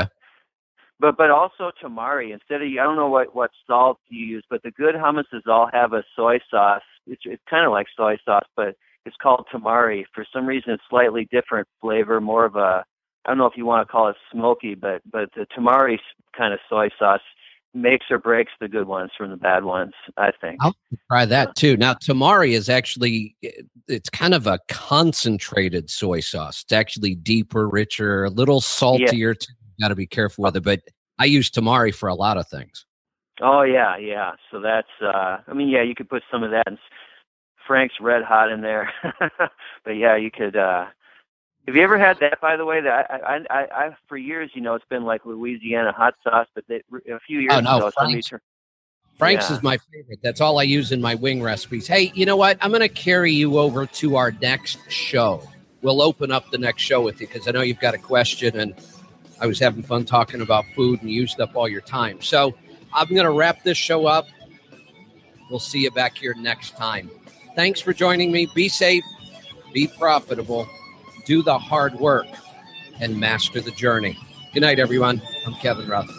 But but also tamari. Instead of I don't know what, what salt you use, but the good hummuses all have a soy sauce. It's it's kind of like soy sauce, but it's called tamari. For some reason, it's slightly different flavor, more of a I don't know if you want to call it smoky, but but the tamari kind of soy sauce makes or breaks the good ones from the bad ones, I think. I'll try that too. Now, tamari is actually, it's kind of a concentrated soy sauce. It's actually deeper, richer, a little saltier. Yeah. Got to be careful with it, but I use tamari for a lot of things. Oh, yeah, yeah. So that's, uh, I mean, yeah, you could put some of that in Frank's Red Hot in there. But yeah, you could, uh, have you ever had that, by the way? That I, I, I, I, for years, you know, it's been like Louisiana hot sauce, but they, a few years oh, no, ago, somebody Frank's, turned. Frank's yeah. is my favorite. That's all I use in my wing recipes. Hey, you know what? I'm going to carry you over to our next show. We'll open up the next show with you because I know you've got a question, and I was having fun talking about food and used up all your time. So I'm going to wrap this show up. We'll see you back here next time. Thanks for joining me. Be safe, be profitable, do the hard work, and master the journey. Good night, everyone. I'm Kevin Rutherford.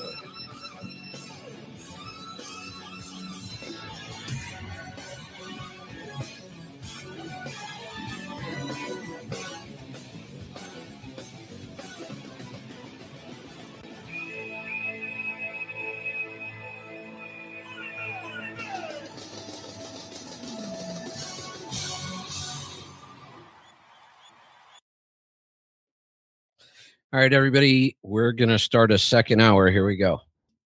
All right, everybody, we're going to start a second hour. Here we go.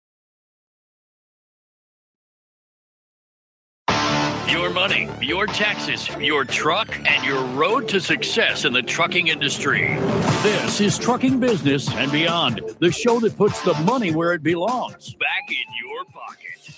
Your money, your taxes, your truck, and your road to success in the trucking industry. This is Trucking Business and Beyond, the show that puts the money where it belongs, back in your pocket.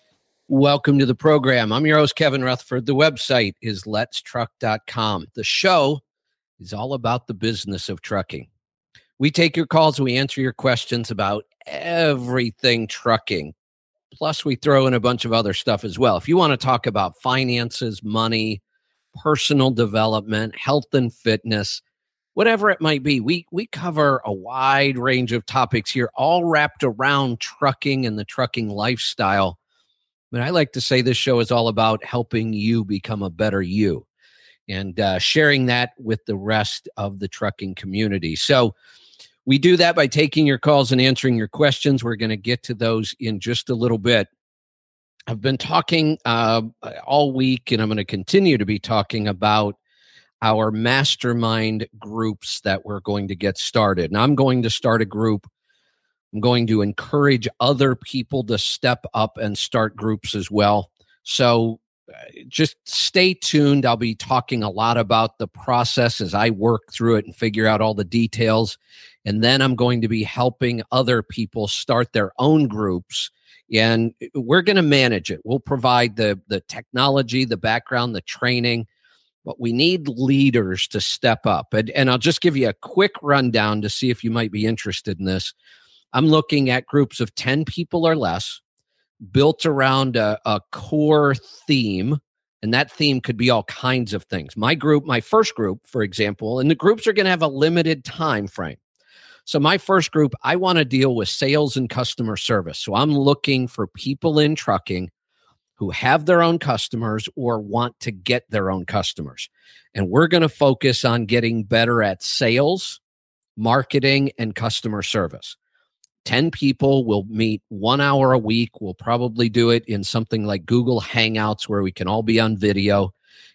Welcome to the program. I'm your host, Kevin Rutherford. The website is lets truck dot com. The show is all about the business of trucking. We take your calls. We answer your questions about everything trucking. Plus, we throw in a bunch of other stuff as well. If you want to talk about finances, money, personal development, health and fitness, whatever it might be, we, we cover a wide range of topics here, all wrapped around trucking and the trucking lifestyle. But I like to say this show is all about helping you become a better you and uh, sharing that with the rest of the trucking community. So we do that by taking your calls and answering your questions. We're going to get to those in just a little bit. I've been talking uh, all week, and I'm going to continue to be talking about our mastermind groups that we're going to get started. And I'm going to start a group. I'm going to encourage other people to step up and start groups as well. So just stay tuned. I'll be talking a lot about the process as I work through it and figure out all the details. And then I'm going to be helping other people start their own groups. And we're going to manage it. We'll provide the, the technology, the background, the training. But we need leaders to step up. And, and I'll just give you a quick rundown to see if you might be interested in this. I'm looking at groups of ten people or less, built around a, a core theme, and that theme could be all kinds of things. My group, my first group, for example, and the groups are going to have a limited time frame. So my first group, I want to deal with sales and customer service. So I'm looking for people in trucking who have their own customers or want to get their own customers. And we're going to focus on getting better at sales, marketing, and customer service. ten people will meet one hour a week. We'll probably do it in something like Google Hangouts where we can all be on video,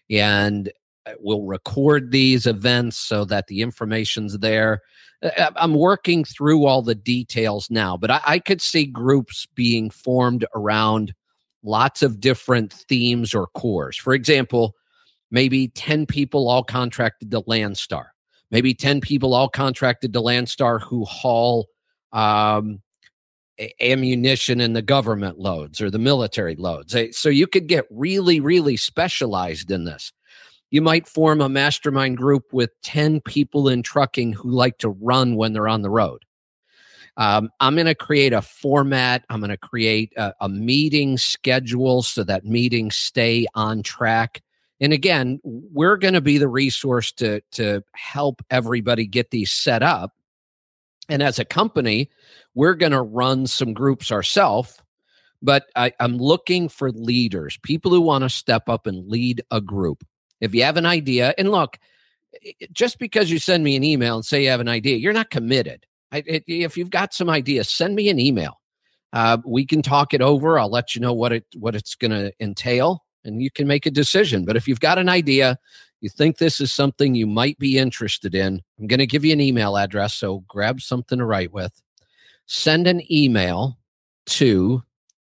and we'll record these events so that the information's there. I'm working through all the details now, but I, I could see groups being formed around lots of different themes or cores. For example, maybe ten people all contracted to Landstar. Maybe ten people all contracted to Landstar who haul um, ammunition in the government loads or the military loads. So you could get really, really specialized in this. You might form a mastermind group with ten people in trucking who like to run when they're on the road. Um, I'm going to create a format. I'm going to create a, a meeting schedule so that meetings stay on track. And again, we're going to be the resource to, to help everybody get these set up. And as a company, we're going to run some groups ourselves. But I, I'm looking for leaders, people who want to step up and lead a group. If you have an idea, and look, just because you send me an email and say you have an idea, you're not committed. I, it, if you've got some ideas, send me an email. Uh, we can talk it over. I'll let you know what it what it's going to entail, and you can make a decision. But if you've got an idea, you think this is something you might be interested in, I'm going to give you an email address, so grab something to write with. Send an email to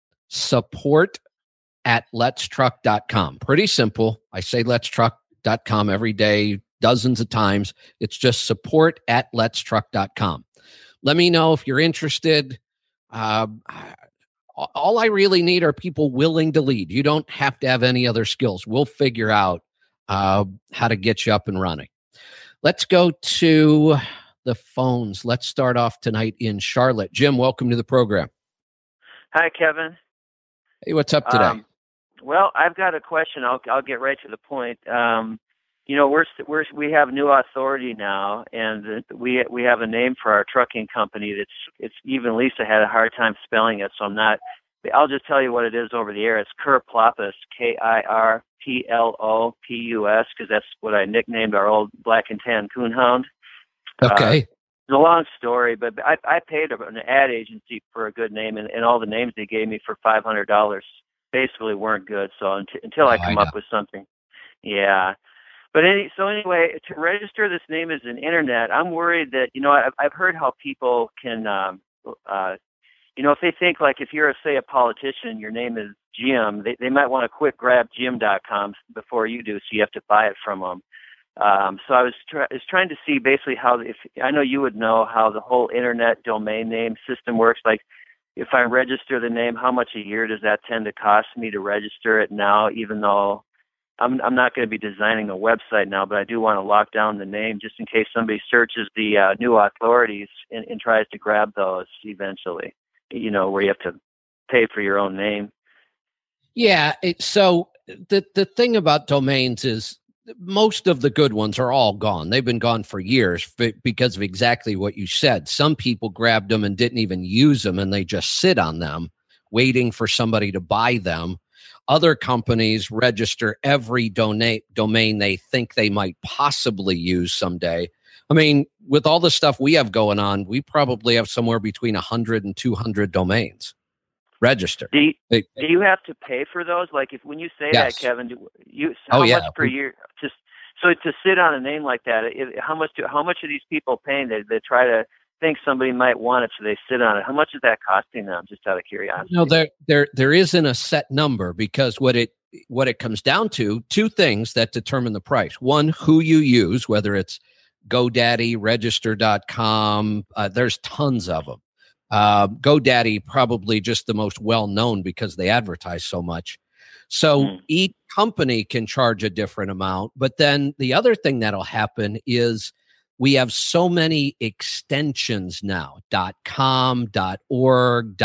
support at let's truck dot com. Pretty simple. I say let's truck dot com every day, dozens of times. It's just support at let's truck dot com. Let me know if you're interested. Uh, all I really need are people willing to lead. You don't have to have any other skills. We'll figure out uh, how to get you up and running. Let's go to the phones. Let's start off tonight in Charlotte. Jim, welcome to the program. Hi, Kevin. Hey, what's up today? Um, well, I've got a question. I'll I'll get right to the point. Um, you know, we're we're we have new authority now, and we we have a name for our trucking company. That's it's even Lisa had a hard time spelling it, so I'm not. I'll just tell you what it is over the air. It's Kirplopus, K I R P L O P U S, because that's what I nicknamed our old black and tan coonhound. Okay. Uh, it's a long story, but I, I paid an ad agency for a good name, and, and all the names they gave me for five hundred dollars basically weren't good. So until, until I Oh, come I up know. with something, yeah. But any, so anyway, to register this name as an internet, I'm worried that, you know, I've, I've heard how people can, um, uh, you know, if they think like if you're, a, say, a politician, your name is Jim, they, they might want to quick grab jim dot com before you do, so you have to buy it from them. Um, so I was, try- was trying to see basically how, if I know you would know how the whole internet domain name system works. Like if I register the name, how much a year does that tend to cost me to register it now, even though I'm, I'm not going to be designing a website now, but I do want to lock down the name just in case somebody searches the uh, new authorities and, and tries to grab those eventually, you know, where you have to pay for your own name. Yeah. It, so the, the thing about domains is most of the good ones are all gone. They've been gone for years f- because of exactly what you said. Some people grabbed them and didn't even use them, and they just sit on them waiting for somebody to buy them. Other companies register every dona- domain they think they might possibly use someday. I mean, with all the stuff we have going on, we probably have somewhere between one hundred and two hundred domains registered. Do you, They- do you have to pay for those? Like if when you say Yes. that, Kevin, do you how Oh, yeah. much per year? Just so to sit on a name like that, it, how much do how much are these people paying? They they try to think somebody might want it, so they sit on it. How much is that costing them? Just out of curiosity. No, there, there, there isn't a set number, because what it, what it comes down to, two things that determine the price. One, who you use, whether it's GoDaddy, register dot com. Uh, there's tons of them. Uh, GoDaddy probably just the most well known because they advertise so much. So Mm. each company can charge a different amount. But then the other thing that'll happen is we have so many extensions now, .com, .org,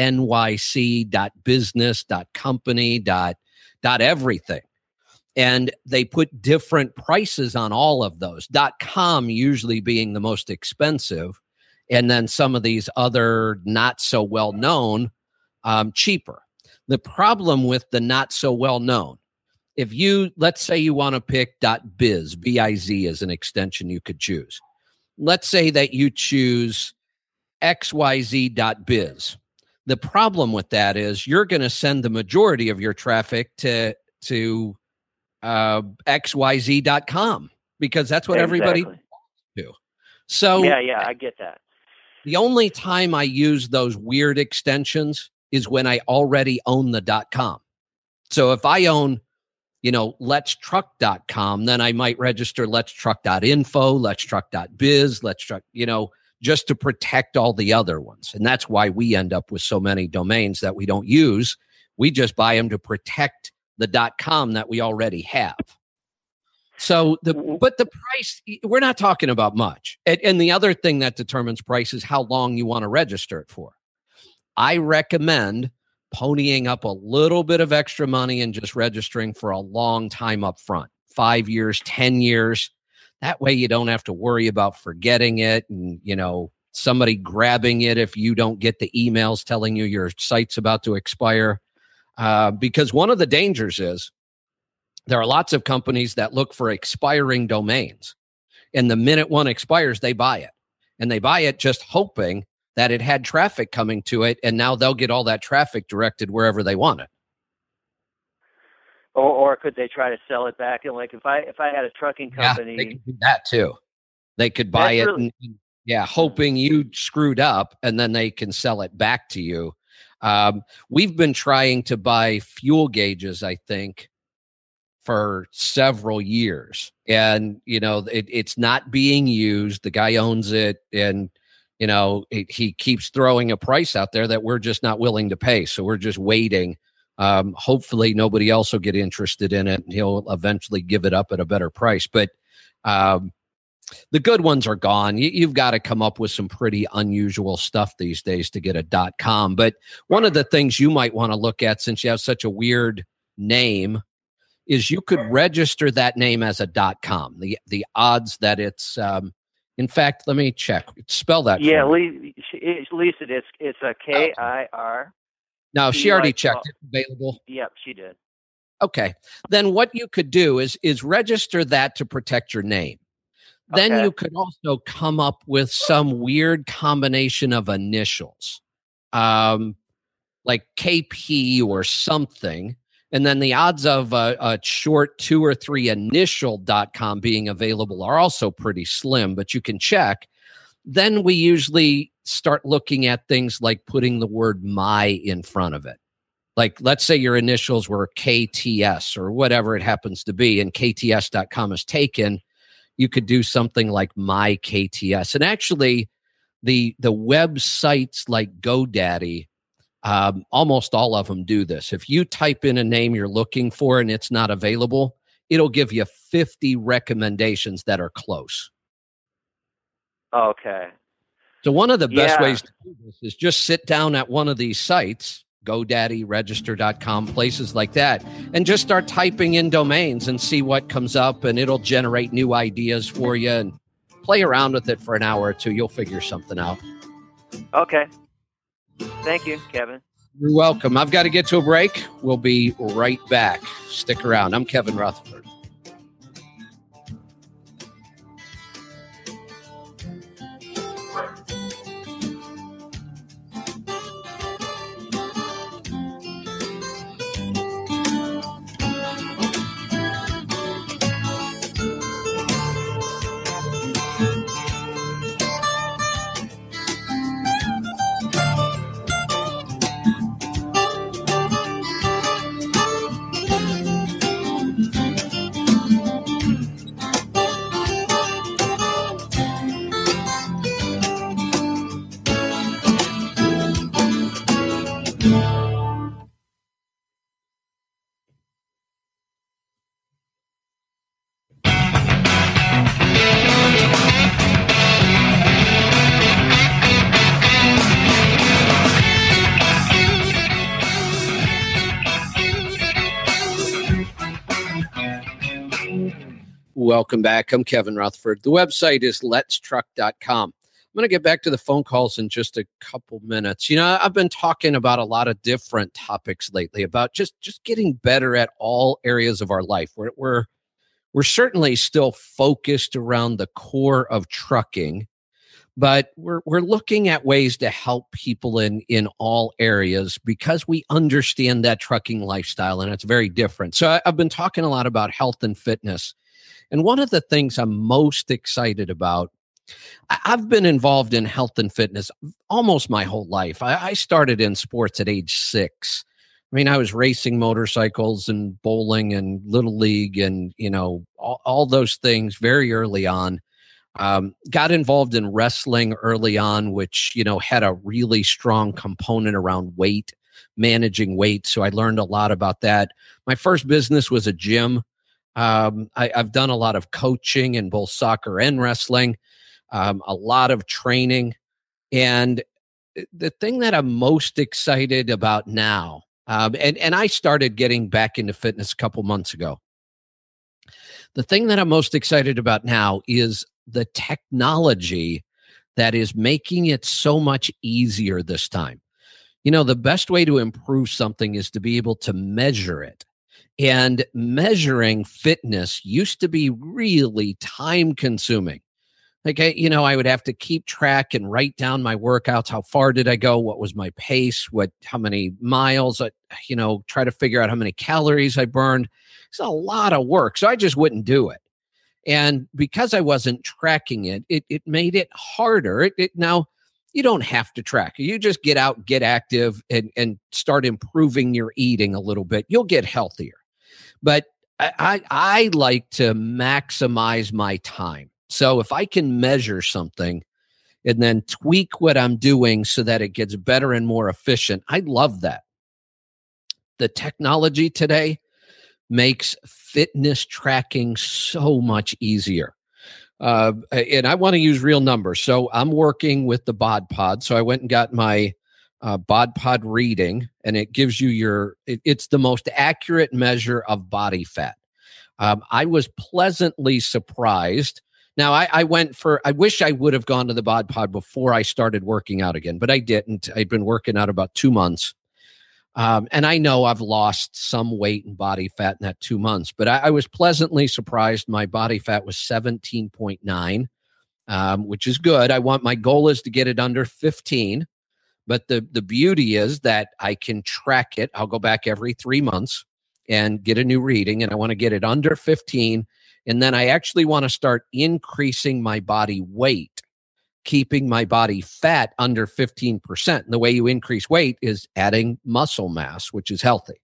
.nyc, .business, .company, dot, dot everything. And they put different prices on all of those. .com usually being the most expensive, and then some of these other not so well known, um, cheaper. The problem with the not so well known, if you, let's say you want to pick .biz, B I Z as an extension you could choose. Let's say that you choose X Y Z dot biz. The problem with that is you're going to send the majority of your traffic to, to uh, X Y Z dot com because that's what everybody Exactly. do. So Yeah, yeah, I get that. the only time I use those weird extensions is when I already own the .com. So if I own, you know, let's truck dot com, then I might register let's truck dot info, let's truck dot biz, let's truck, you know, just to protect all the other ones. And that's why we end up with so many domains that we don't use. We just buy them to protect the .com that we already have. So the, but the price, we're not talking about much. And, and the other thing that determines price is how long you want to register it for. I recommend ponying up a little bit of extra money and just registering for a long time up front, five years, ten years. That way you don't have to worry about forgetting it and, you know, somebody grabbing it if you don't get the emails telling you your site's about to expire. Uh, because one of the dangers is there are lots of companies that look for expiring domains. And the minute one expires, they buy it. And they buy it just hoping that it had traffic coming to it, and now they'll get all that traffic directed wherever they want it. Or, or could they try to sell it back? And like if I if I had a trucking company, yeah, they could do that too. They could buy it, really, and, yeah, hoping you screwed up, and then they can sell it back to you. Um, we've been trying to buy fuel gauges, I think, for several years, and you know it, it's not being used. The guy owns it, and you know, it, he keeps throwing a price out there that we're just not willing to pay. So we're just waiting. Um, hopefully nobody else will get interested in it, and he'll eventually give it up at a better price. But um, the good ones are gone. You, you've got to come up with some pretty unusual stuff these days to get a dot com. But one of the things you might want to look at, since you have such a weird name, is you could register that name as a dot com. The, the odds that it's, um, in fact, let me check. Spell that. Yeah, Lisa, Lisa, it's it's a K I R. No, she already checked it. Available. Yep, she did. Okay. Then what you could do is is register that to protect your name. Then Okay. you could also come up with some weird combination of initials, um, like K P or something. And then the odds of a, a short two or three initial dot com being available are also pretty slim, but you can check. Then we usually start looking at things like putting the word my in front of it. Like, let's say your initials were K T S or whatever it happens to be, and K T S dot com is taken. You could do something like my K T S. And actually, the the websites like GoDaddy, Um, almost all of them do this. If you type in a name you're looking for and it's not available, it'll give you fifty recommendations that are close. Okay. So one of the best Yeah. ways to do this is just sit down at one of these sites, GoDaddy, Register dot com, places like that, and just start typing in domains and see what comes up, and it'll generate new ideas for you, and play around with it for an hour or two. You'll figure something out. Okay. Thank you, Kevin. You're welcome. I've got to get to a break. We'll be right back. Stick around. I'm Kevin Rutherford. Welcome back. I'm Kevin Rutherford. The website is lets truck dot com. I'm going to get back to the phone calls in just a couple minutes. You know, I've been talking about a lot of different topics lately about just, just getting better at all areas of our life. We're, we're, we're certainly still focused around the core of trucking, but we're, we're looking at ways to help people in, in all areas because we understand that trucking lifestyle, and it's very different. So I, I've been talking a lot about health and fitness. And one of the things I'm most excited about, I've been involved in health and fitness almost my whole life. I, I started in sports at age six. I mean, I was racing motorcycles and bowling and little league and, you know, all, all those things very early on. Um, got involved in wrestling early on, which, you know, had a really strong component around weight, managing weight. So I learned a lot about that. My first business was a gym. Um, I, I've done a lot of coaching in both soccer and wrestling, um, a lot of training. And the thing that I'm most excited about now, um, and, and I started getting back into fitness a couple months ago. The thing that I'm most excited about now is the technology that is making it so much easier this time. You know, the best way to improve something is to be able to measure it. And measuring fitness used to be really time consuming. Like, I, you know, I would have to keep track and write down my workouts. How far did I go? What was my pace? What, how many miles? I, you know, try to figure out how many calories I burned. It's a lot of work. So I just wouldn't do it. And because I wasn't tracking it, it, it made it harder. It, it, now, you don't have to track. You just get out, get active, and, and start improving your eating a little bit. You'll get healthier. But I, I, I like to maximize my time. So if I can measure something and then tweak what I'm doing so that it gets better and more efficient, I love that. The technology today makes fitness tracking so much easier. Uh, and I want to use real numbers. So I'm working with the Bod Pod. So I went and got my uh, Bod Pod reading, and it gives you your, it, it's the most accurate measure of body fat. Um, I was pleasantly surprised. Now, I, I went for, I wish I would have gone to the Bod Pod before I started working out again, but I didn't. I've been working out about two months. Um, and I know I've lost some weight and body fat in that two months, but I, I was pleasantly surprised. My body fat was seventeen point nine, um, which is good. I want, my goal is to get it under fifteen, but the, the beauty is that I can track it. I'll go back every three months and get a new reading, and I want to get it under fifteen. And then I actually want to start increasing my body weight, keeping my body fat under fifteen percent. And the way you increase weight is adding muscle mass, which is healthy.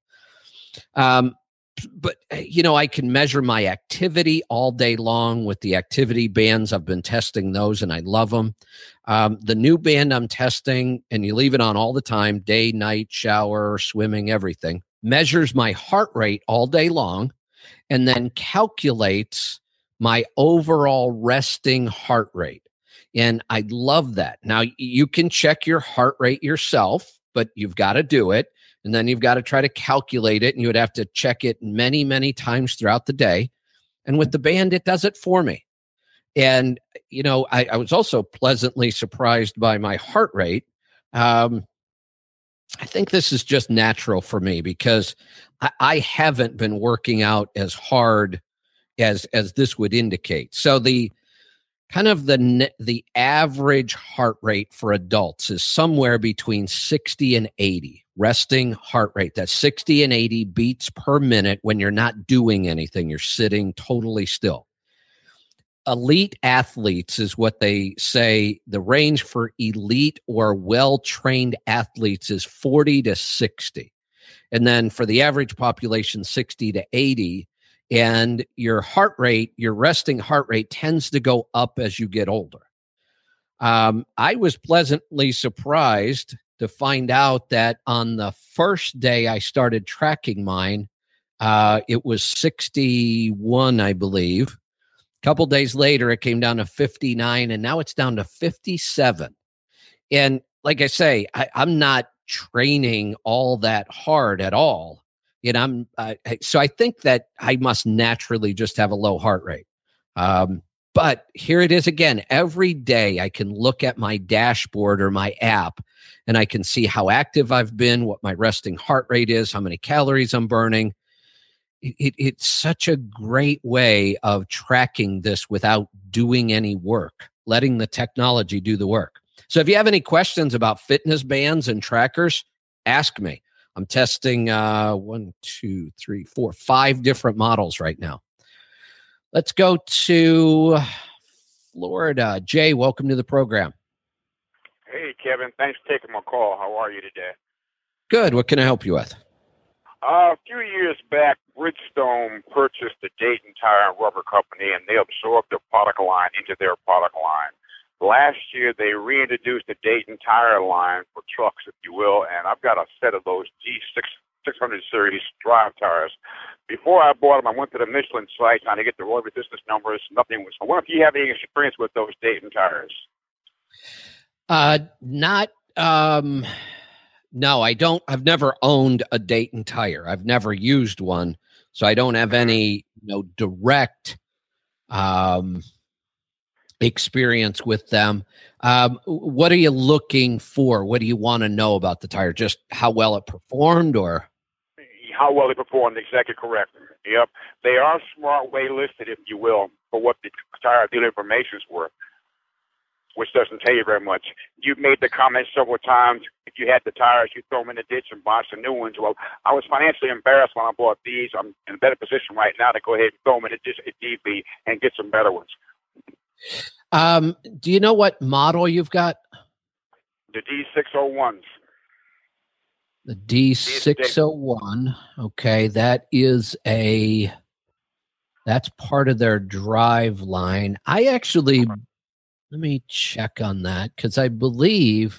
Um, but, you know, I can measure my activity all day long with the activity bands. I've been testing those, and I love them. Um, the new band I'm testing, and you leave it on all the time, day, night, shower, swimming, everything, measures my heart rate all day long, and then calculates my overall resting heart rate. And I love that. Now, you can check your heart rate yourself, but you've got to do it. And then you've got to try to calculate it, and you would have to check it many, many times throughout the day. And with the band, it does it for me. And, you know, I, I was also pleasantly surprised by my heart rate. Um, I think this is just natural for me because I, I haven't been working out as hard as as this would indicate. So the kind of the the average heart rate for adults is somewhere between sixty and eighty, resting heart rate. That's sixty and eighty beats per minute when you're not doing anything. You're sitting totally still. Elite athletes is what they say. The range for elite or well-trained athletes is forty to sixty. And then for the average population, sixty to eighty. And your heart rate, your resting heart rate tends to go up as you get older. Um, I was pleasantly surprised to find out that on the first day I started tracking mine, uh, it was sixty-one, I believe. A couple days later, it came down to fifty-nine, and now it's down to fifty-seven. And like I say, I, I'm not training all that hard at all. And I'm uh, so I think that I must naturally just have a low heart rate. Um, but here it is again. Every day I can look at my dashboard or my app, and I can see how active I've been, what my resting heart rate is, how many calories I'm burning. It, it, it's such a great way of tracking this without doing any work, letting the technology do the work. So if you have any questions about fitness bands and trackers, ask me. I'm testing uh, one, two, three, four, five different models right now. Let's go to Florida. Jay, welcome to the program. Hey, Kevin. Thanks for taking my call. How are you today? Good. What can I help you with? Uh, a few years back, Bridgestone purchased the Dayton Tire and Rubber Company, and they absorbed their product line into their product line. Last year, they reintroduced the Dayton Tire line for trucks, if you will, and I've got a set of those G six hundred series drive tires. Before I bought them, I went to the Michelin site trying to get the road resistance numbers. Nothing was. I wonder if you have any experience with those Dayton tires. Uh, not. Um, no, I don't. I've never owned a Dayton tire. I've never used one, so I don't have any, you know, direct um, experience with them. Um, what are you looking for? What do you want to know about the tire? Just how well it performed, or? how well they performed. Exactly correct. Yep. They are smart way listed, if you will, for what the tire dealer information is worth, which doesn't tell you very much. You've made the comment several times, if you had the tires, you throw them in the ditch and buy some new ones. Well, I was financially embarrassed when I bought these. I'm in a better position right now to go ahead and throw them in the ditch if need be and get some better ones. Um, do you know what model you've got? The D six oh ones. The D six oh one. Okay, that is a, that's part of their drive line. I actually, let me check on that because I believe,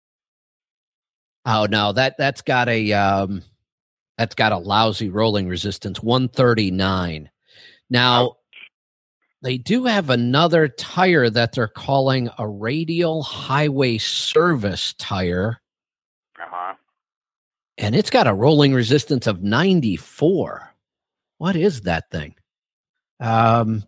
oh no, that, that's got a, um, that's got a lousy rolling resistance, one thirty-nine. Now, they do have another tire that they're calling a radial highway service tire. Uh-huh. And it's got a rolling resistance of ninety-four. What is that thing? Um,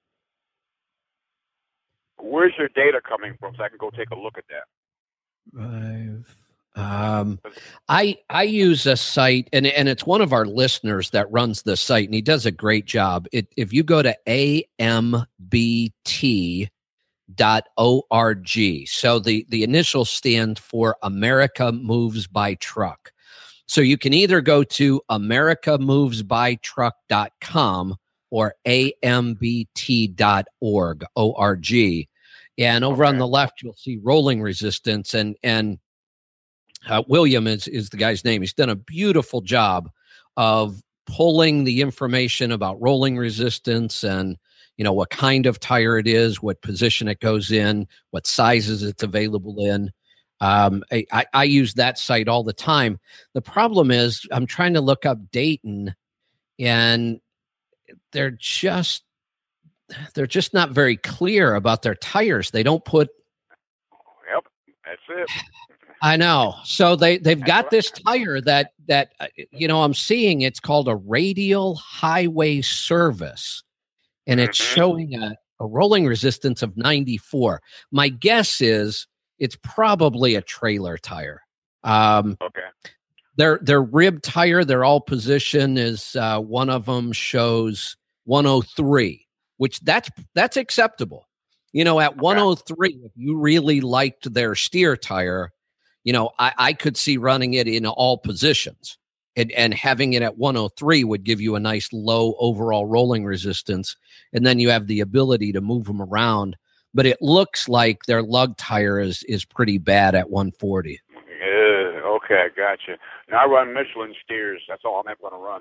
Where's your data coming from so I can go take a look at that? I've, um, I I use a site, and, and it's one of our listeners that runs the site, and he does a great job. It, if you go to A M B T dot org, so the, the initial stand for America Moves by Truck. So you can either go to america moves by truck dot com or A M B T dot org, O R G. And over okay. on the left, you'll see rolling resistance. And and uh, William is, is the guy's name. He's done a beautiful job of pulling the information about rolling resistance and, you know, what kind of tire it is, what position it goes in, what sizes it's available in. Um, I, I, I use that site all the time. The problem is I'm trying to look up Dayton, and they're just they're just not very clear about their tires. They don't put. Yep, that's it. I know. So they they've got this tire that that you know I'm seeing. It's called a radial highway service, and it's mm-hmm. showing a, a rolling resistance of ninety-four. My guess is it's probably a trailer tire. Um, okay. Their their rib tire, their all position is uh, one of them shows one oh three, which that's that's acceptable. You know, at okay. one oh three, if you really liked their steer tire, you know, I, I could see running it in all positions, and, and having it at one oh three would give you a nice low overall rolling resistance, and then you have the ability to move them around. But it looks like their lug tire is is pretty bad at one forty. Yeah, okay, gotcha. Now I run Michelin steers. That's all I'm ever going to run.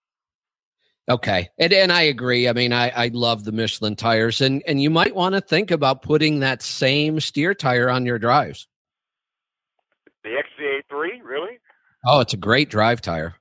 Okay, and and I agree. I mean, I, I love the Michelin tires, and, and you might want to think about putting that same steer tire on your drives. The X C A three, really? Oh, it's a great drive tire.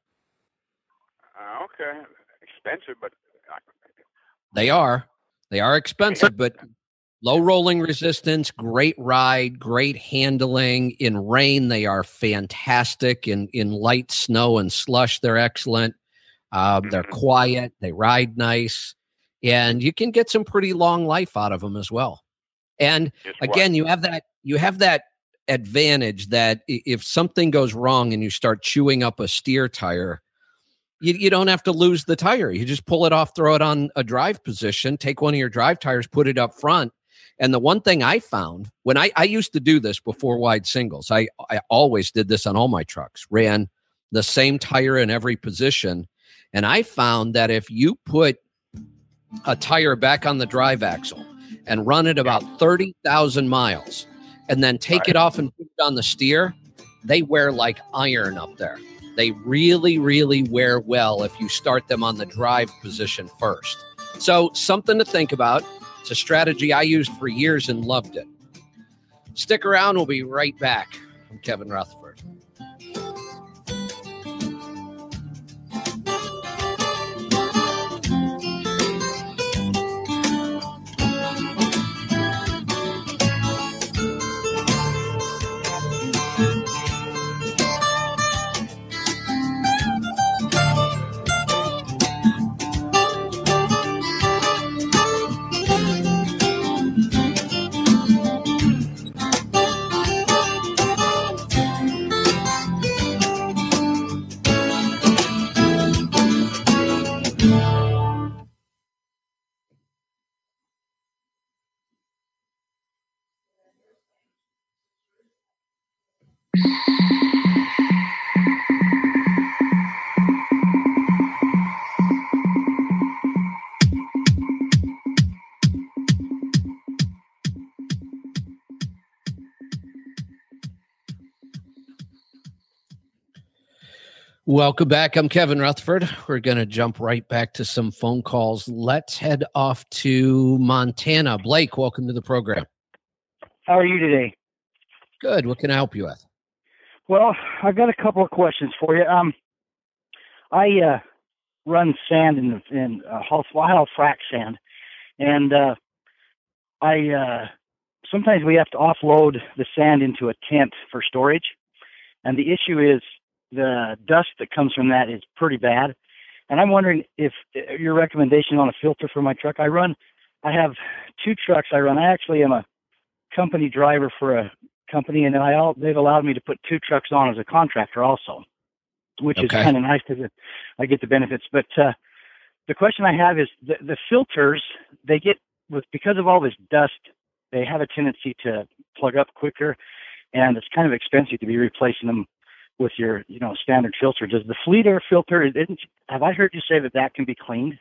Uh, okay, expensive, but they are. They are expensive, but low rolling resistance, great ride, great handling. In rain, they are fantastic. In in light snow and slush, they're excellent. Uh, they're quiet. They ride nice. And you can get some pretty long life out of them as well. And again, you have that you have that advantage that if something goes wrong and you start chewing up a steer tire, you, you don't have to lose the tire. You just pull it off, throw it on a drive position, take one of your drive tires, put it up front. And the one thing I found when I, I used to do this before wide singles, I, I always did this on all my trucks, ran the same tire in every position. And I found that if you put a tire back on the drive axle and run it about thirty thousand miles and then take it off and put it on the steer, they wear like iron up there. They really, really wear well if you start them on the drive position first. So something to think about. It's a strategy I used for years and loved it. Stick around. We'll be right back. I'm Kevin Rutherford. Welcome back. I'm Kevin Rutherford. We're going to jump right back to some phone calls. Let's head off to Montana. Blake, welcome to the program. How are you today? Good. What can I help you with? Well, I've got a couple of questions for you. Um, I uh, run sand in, in uh, haul, I haul frac sand, and uh, I uh, sometimes we have to offload the sand into a tent for storage, and the issue is the dust that comes from that is pretty bad. And I'm wondering if your recommendation on a filter for my truck. I run, I have two trucks I run. I actually am a company driver for a company, and then I all, they've allowed me to put two trucks on as a contractor also, which okay. is kind of nice because I get the benefits. But uh, the question I have is the, the filters, they get, with because of all this dust, they have a tendency to plug up quicker, and it's kind of expensive to be replacing them with your, you know, standard filter. Does the Fleet Air filter, isn't, have I heard you say that that can be cleaned?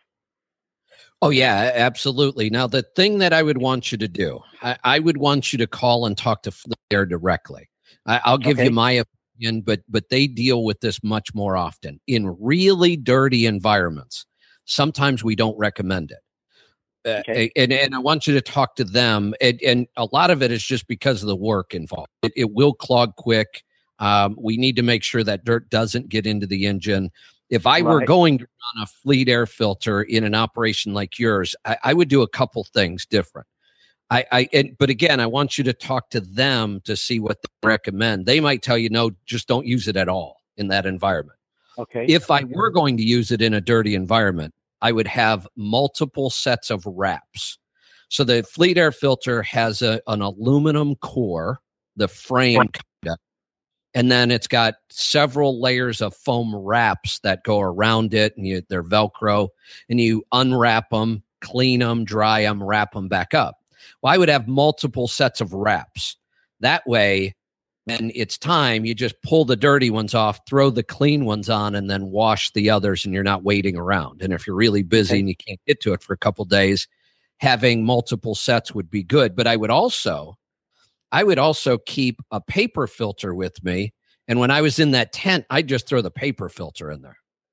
Oh, yeah, absolutely. Now, the thing that I would want you to do, I, I would want you to call and talk to Fleet Air directly. I, I'll give okay. you my opinion, but but they deal with this much more often. In really dirty environments, sometimes we don't recommend it. Okay. Uh, and, and I want you to talk to them. And, and a lot of it is just because of the work involved. It, it will clog quick. Um, we need to make sure that dirt doesn't get into the engine. If I right. were going to run a Fleet Air filter in an operation like yours, I, I would do a couple things different. I, I and, but again, I want you to talk to them to see what they recommend. They might tell you, no, just don't use it at all in that environment. Okay. If I were going to use it in a dirty environment, I would have multiple sets of wraps. So the Fleet Air filter has a, an aluminum core, the frame kind of, and then it's got several layers of foam wraps that go around it, and you, they're Velcro, and you unwrap them, clean them, dry them, wrap them back up. Well, I would have multiple sets of wraps. That way, when it's time, you just pull the dirty ones off, throw the clean ones on, and then wash the others, and you're not waiting around. And if you're really busy okay. and you can't get to it for a couple of days, having multiple sets would be good. But I would also... I would also keep a paper filter with me. And when I was in that tent, I'd just throw the paper filter in there.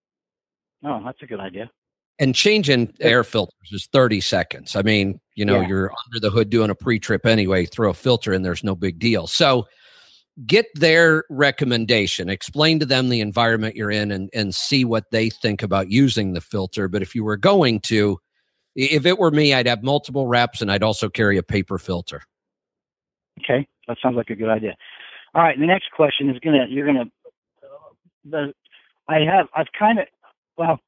Oh, that's a good idea. And changing air filters is thirty seconds. I mean, you know, yeah. you're under the hood doing a pre-trip anyway, throw a filter in, there's no big deal. So get their recommendation, explain to them the environment you're in, and, and see what they think about using the filter. But if you were going to, if it were me, I'd have multiple wraps, and I'd also carry a paper filter. Okay, that sounds like a good idea. All right, the next question is gonna you're gonna. Uh, the I have I've kind of well,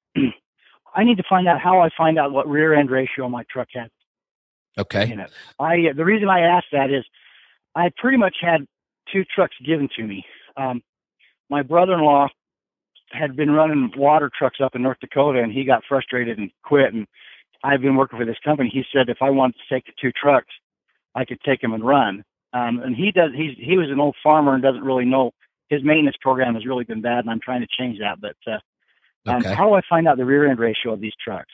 I need to find out how I find out what rear end ratio my truck has. Okay. You know, I the reason I asked that is I pretty much had two trucks given to me. Um, my brother-in-law had been running water trucks up in North Dakota, and he got frustrated and quit. And I've been working for this company. He said if I wanted to take the two trucks, I could take them and run. Um, and he does. He's he was an old farmer and doesn't really know. His maintenance program has really been bad, and I'm trying to change that. But uh, okay. um, how do I find out the rear end ratio of these trucks?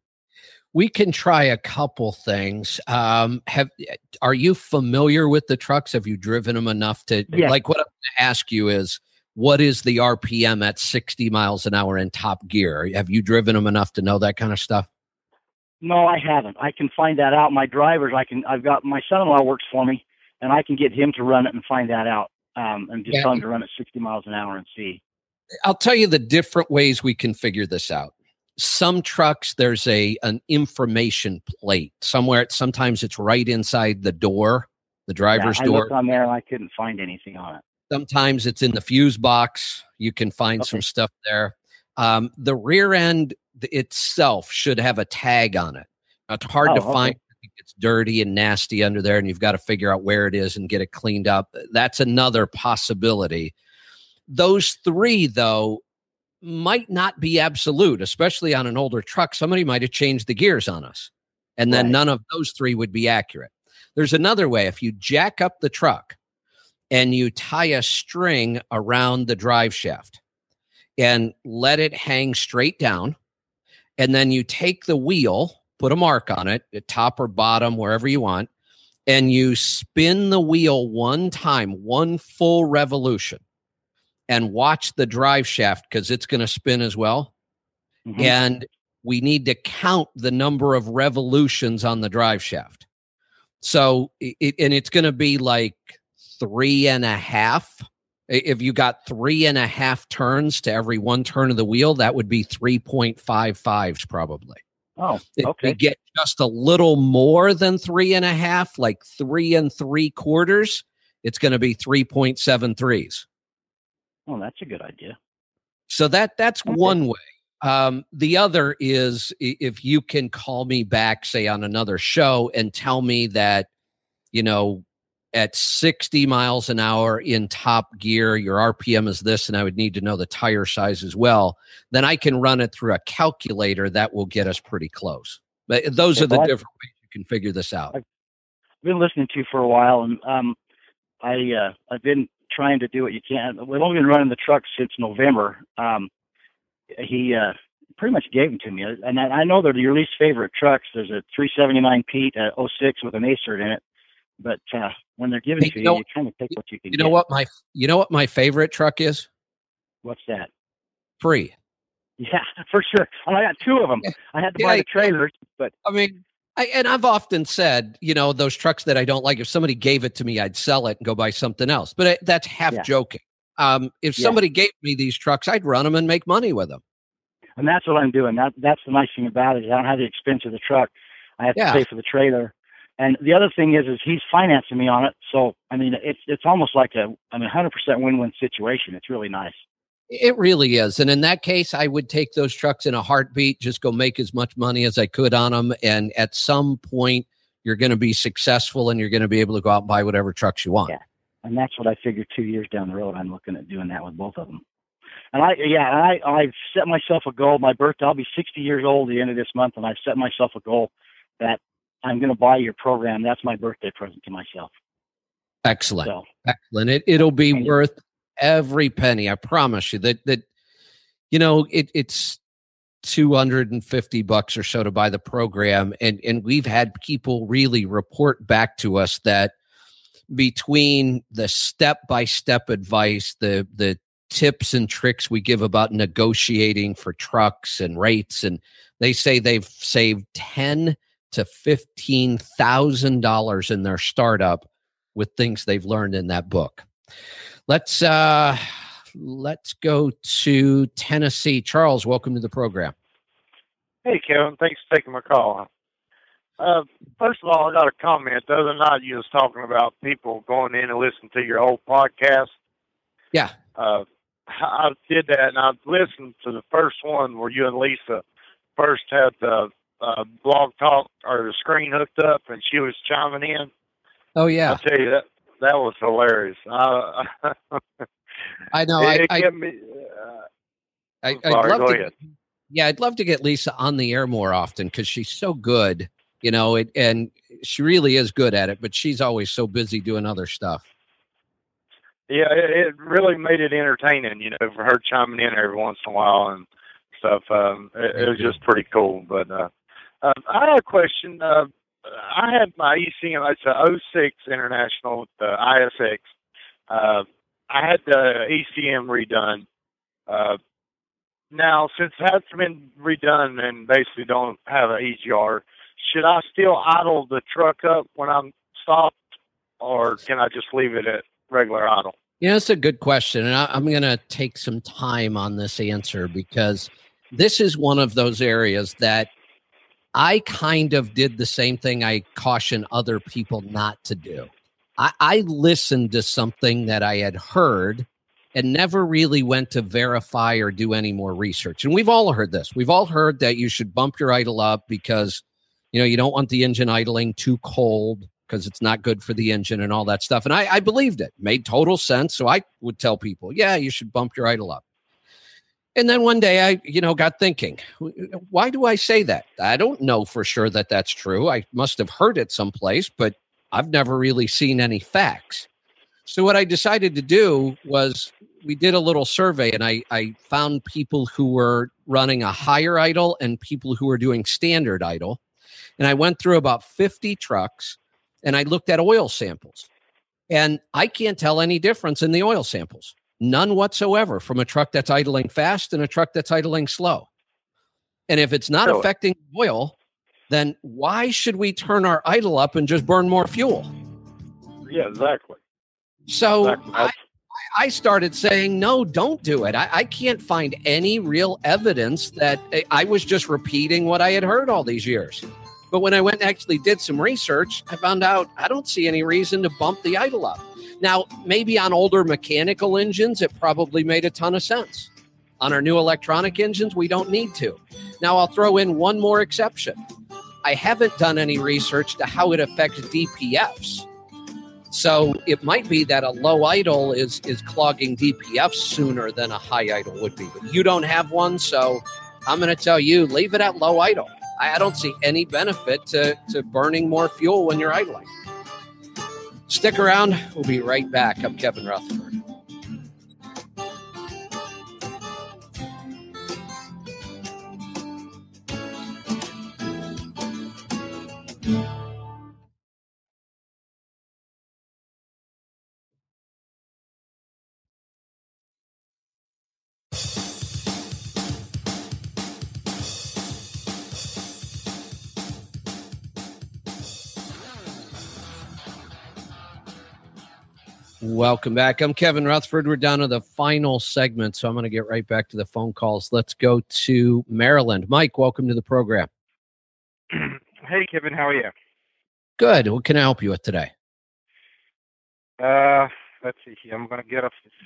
We can try a couple things. Um, have are you familiar with the trucks? Have you driven them enough to yes. like? What I'm going to ask you is, what is the R P M at sixty miles an hour in top gear? Have you driven them enough to know that kind of stuff? No, I haven't. I can find that out. My drivers, I can. I've got my son-in-law works for me, and I can get him to run it and find that out, um, and just yeah. tell him to run at sixty miles an hour and see. I'll tell you the different ways we can figure this out. Some trucks, there's a an information plate somewhere. Sometimes it's right inside the door, the driver's yeah, I door. I looked on there and I couldn't find anything on it. Sometimes it's in the fuse box. You can find okay. some stuff there. Um, the rear end itself should have a tag on it. It's hard oh, to find. Okay. It's dirty and nasty under there, and you've got to figure out where it is and get it cleaned up. That's another possibility. Those three, though, might not be absolute, especially on an older truck. Somebody might have changed the gears on us, and then right. none of those three would be accurate. There's another way. If you jack up the truck and you tie a string around the drive shaft and let it hang straight down, and then you take the wheel, put a mark on it, at top or bottom, wherever you want, and you spin the wheel one time, one full revolution. and watch the drive shaft because it's going to spin as well. Mm-hmm. And we need to count the number of revolutions on the drive shaft. So, it, and it's going to be like three and a half. If you got three and a half turns to every one turn of the wheel, that would be three point five fives probably. Oh, okay. If we get just a little more than three and a half, like three and three quarters, it's going to be three point seven threes. Oh, that's a good idea. So that that's okay. one way. Um, the other is if you can call me back, say on another show, and tell me that, you know, at sixty miles an hour in top gear, your R P M is this, and I would need to know the tire size as well, then I can run it through a calculator that will get us pretty close. But those okay, are the well, different ways you can figure this out. I've been listening to you for a while, and um, I, uh, I've been trying to do what you can. We've only been running the truck since November. Um, he uh, pretty much gave them to me, and I, I know they're your least favorite trucks. There's a three seventy-nine Pete uh, oh six with an A-cert in it. But uh, when they're given hey, to you, you, know, you kind of take what you can you get. know what my you know what my favorite truck is? What's that? Free. Yeah, for sure. And I got two of them. I had to yeah, buy the trailers, but I mean, I and I've often said, you know, those trucks that I don't like. If somebody gave it to me, I'd sell it and go buy something else. But I, that's half yeah. joking. Um, if somebody yeah. gave me these trucks, I'd run them and make money with them. And that's what I'm doing. That that's the nice thing about it. Is I don't have the expense of the truck. I have yeah. to pay for the trailer. And the other thing is, is he's financing me on it. So, I mean, it's it's almost like a, I mean, one hundred percent win-win situation. It's really nice. It really is. And in that case, I would take those trucks in a heartbeat, just go make as much money as I could on them. And at some point, you're going to be successful and you're going to be able to go out and buy whatever trucks you want. Yeah. And that's what I figured two years down the road. I'm looking at doing that with both of them. And I, yeah, I, I've set myself a goal. My birthday, I'll be sixty years old at the end of this month. And I've set myself a goal that I'm going to buy your program. That's my birthday present to myself. Excellent. So, Excellent. It, it'll be worth every penny. I promise you that, that, you know, it, it's two hundred fifty bucks or so to buy the program. And, and we've had people really report back to us that between the step-by-step advice, the, the tips and tricks we give about negotiating for trucks and rates, and they say they've saved ten to fifteen thousand dollars in their startup with things they've learned in that book. Let's uh, let's go to Tennessee. Charles, welcome to the program. Hey, Kevin. Thanks for taking my call. Uh, first of all, I got a comment. The other night you was talking about people going in and listening to your old podcast. Yeah. Uh, I did that, and I listened to the first one where you and Lisa first had the Uh, blog talk or the screen hooked up and she was chiming in. Oh yeah, I'll tell you that that was hilarious. Uh, I know. It, I, it I, me, uh, I, sorry, I'd love go to. ahead. Yeah, I'd love to get Lisa on the air more often because she's so good, you know, it, and she really is good at it. But she's always so busy doing other stuff. Yeah, it, it really made it entertaining, you know, for her chiming in every once in a while and stuff. Um, it, it was just pretty cool. But uh, uh, I had a question. Uh, I had my E C M. It's a oh six International, the I S X. Uh, I had the E C M redone. Uh, now, since that's been redone and basically don't have an E G R, should I still idle the truck up when I'm stopped, or can I just leave it at regular idle? Yeah, that's a good question. And I, I'm going to take some time on this answer because this is one of those areas that I kind of did the same thing I caution other people not to do. I, I listened to something that I had heard and never really went to verify or do any more research. And we've all heard this. We've all heard that you should bump your idle up because, you know, you don't want the engine idling too cold because it's not good for the engine and all that stuff. And I, I believed it. Made total sense. So I would tell people, yeah, you should bump your idle up. And then one day I, you know, got thinking, why do I say that? I don't know for sure that that's true. I must have heard it someplace, but I've never really seen any facts. So what I decided to do was we did a little survey, and I, I found people who were running a higher idle and people who were doing standard idle. And I went through about fifty trucks, and I looked at oil samples. And I can't tell any difference in the oil samples. None whatsoever from a truck that's idling fast and a truck that's idling slow. And if it's not Really? affecting oil, then why should we turn our idle up and just burn more fuel? Yeah, exactly. So Exactly. I, I started saying, no, don't do it. I, I can't find any real evidence that I was just repeating what I had heard all these years. But when I went and actually did some research, I found out I don't see any reason to bump the idle up. Now, maybe on older mechanical engines, it probably made a ton of sense. On our new electronic engines, we don't need to. Now, I'll throw in one more exception. I haven't done any research to how it affects D P Fs. So it might be that a low idle is, is clogging D P Fs sooner than a high idle would be. But you don't have one, so I'm going to tell you, leave it at low idle. I don't see any benefit to, to burning more fuel when you're idling. Stick around. We'll be right back. I'm Kevin Rutherford. Welcome back. I'm Kevin Rutherford. We're down to the final segment, so I'm going to get right back to the phone calls. Let's go to Maryland. Mike, welcome to the program. Hey, Kevin, how are you? Good. What can I help you with today? Uh, let's see here. I'm going to get off this.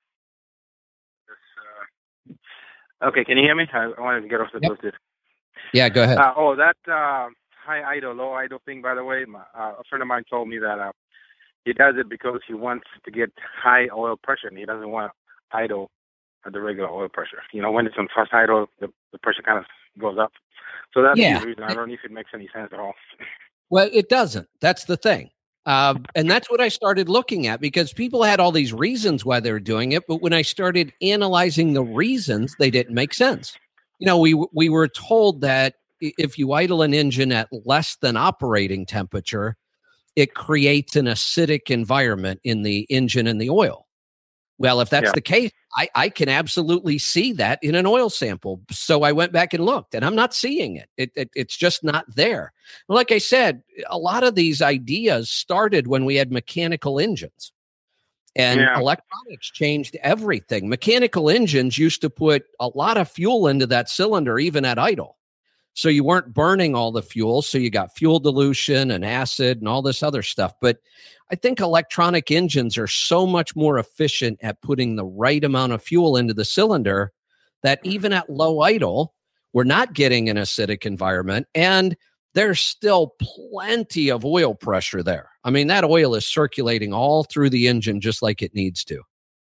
this uh... Okay, can you hear me? I, I wanted to get off the Yep. Bluetooth. Yeah, go ahead. Uh, oh, that uh, high idle, low idle thing, by the way, my, uh, a friend of mine told me that uh, he does it because he wants to get high oil pressure, and he doesn't want to idle at the regular oil pressure. You know, when it's on fast idle, the, the pressure kind of goes up. So that's Yeah. the reason. I don't know if it makes any sense at all. Well, it doesn't. That's the thing. Uh, and that's what I started looking at, because people had all these reasons why they were doing it. But when I started analyzing the reasons, they didn't make sense. You know, we we were told that if you idle an engine at less than operating temperature, it creates an acidic environment in the engine and the oil. Well, if that's Yeah. the case, I, I can absolutely see that in an oil sample. So I went back and looked, and I'm not seeing it. It, it it's just not there. Like I said, a lot of these ideas started when we had mechanical engines. And Yeah. electronics changed everything. Mechanical engines used to put a lot of fuel into that cylinder, even at idle. So you weren't burning all the fuel. So you got fuel dilution and acid and all this other stuff. But I think electronic engines are so much more efficient at putting the right amount of fuel into the cylinder that even at low idle, we're not getting an acidic environment. And there's still plenty of oil pressure there. I mean, that oil is circulating all through the engine just like it needs to.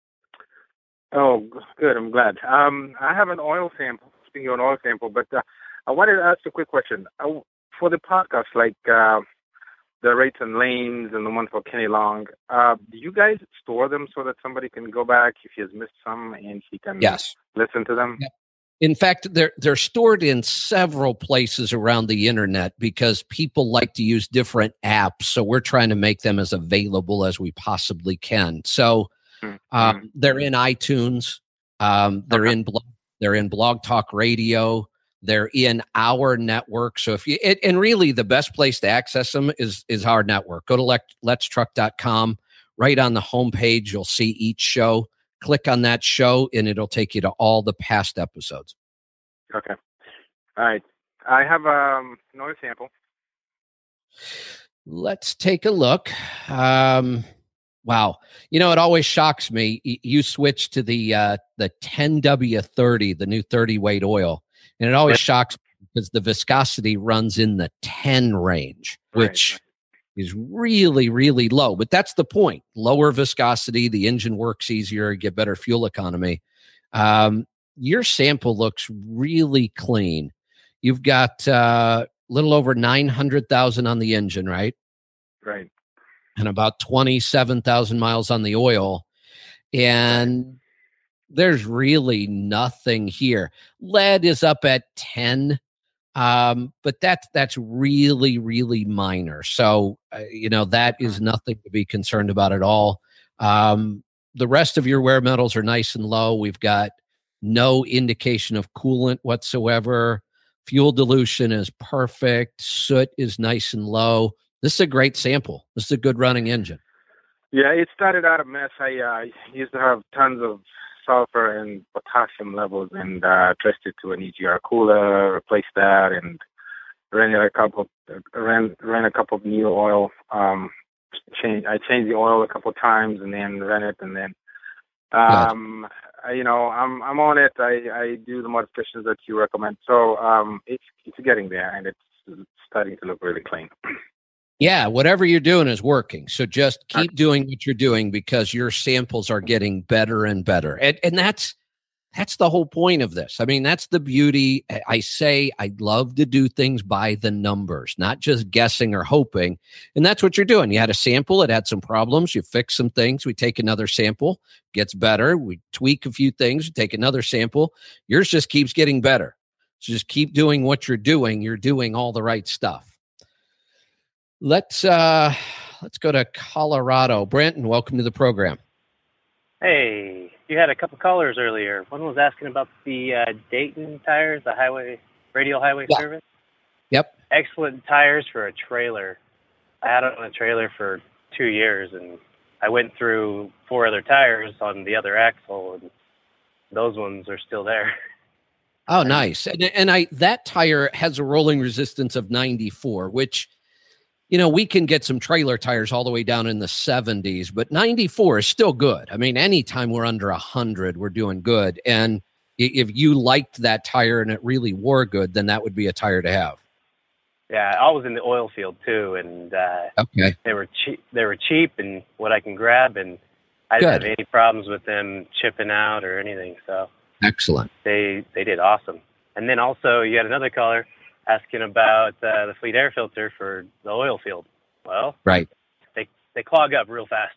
Oh, g- good. I'm glad. Um, I have an oil sample, speaking of an oil sample, but uh, I wanted to ask a quick question. Uh, for the podcast, like uh, the rates and lanes and the one for Kenny Long, uh, do you guys store them so that somebody can go back if he has missed some and he can Yes. listen to them? Yeah. In fact, they're they're stored in several places around the internet because people like to use different apps. So we're trying to make them as available as we possibly can. So Mm-hmm. um, they're in iTunes. Um, they're Okay. in blog, they're in Blog Talk Radio. They're in our network. So if you it, and really the best place to access them is is our network. Go to let, let's truck dot com. Right on the homepage, you'll see each show. Click on that show, and it'll take you to all the past episodes. Okay. All right. I have um, an oil sample. Let's take a look. Um, wow. You know, it always shocks me. Y- You switch to the uh, the ten W thirty, the new thirty weight oil, and it always shocks me because the viscosity runs in the ten range, which Right. is really, really low. But that's the point. Lower viscosity, the engine works easier, you get better fuel economy. Um, your sample looks really clean. You've got uh, a little over nine hundred thousand on the engine, right? Right. And about twenty-seven thousand miles on the oil. And there's really nothing here. Lead is up at ten. Um, but that's that's really, really minor. So, uh, you know, that is nothing to be concerned about at all. Um, the rest of your wear metals are nice and low. We've got no indication of coolant whatsoever. Fuel dilution is perfect. Soot is nice and low. This is a great sample. This is a good running engine. Yeah, it started out a mess. I uh, used to have tons of sulfur and potassium levels, and uh, addressed it to an E G R cooler, replaced that, and ran a couple, ran ran a couple of new oil. Um, change. I changed the oil a couple of times, and then ran it, and then, um, I, you know, I'm I'm on it. I, I do the modifications that you recommend. So um, it's it's getting there, and it's starting to look really clean. Yeah, whatever you're doing is working. So just keep doing what you're doing because your samples are getting better and better. And and that's that's the whole point of this. I mean, that's the beauty. I say I love to do things by the numbers, not just guessing or hoping. And that's what you're doing. You had a sample, it had some problems, you fix some things, we take another sample, gets better, we tweak a few things, we take another sample. Yours just keeps getting better. So just keep doing what you're doing. You're doing all the right stuff. Let's uh, let's go to Colorado. Brenton, welcome to the program. Hey, you had a couple callers earlier. One was asking about the uh, Dayton tires, the highway radial highway yeah. service. Yep. Excellent tires for a trailer. I had it on a trailer for two years, and I went through four other tires on the other axle, and those ones are still there. Oh, nice. And, and I that tire has a rolling resistance of ninety-four, which, you know, we can get some trailer tires all the way down in the seventies, but ninety-four is still good. I mean, anytime we're under one hundred, we're doing good. And if you liked that tire and it really wore good, then that would be a tire to have. Yeah, I was in the oil field too, and uh, okay. they were cheap. They were cheap, and what I can grab, and I didn't Good. have any problems with them chipping out or anything. So excellent. They they did awesome. And then also you had another caller asking about uh, the Fleet air filter for the oil field. Well, right. They they clog up real fast.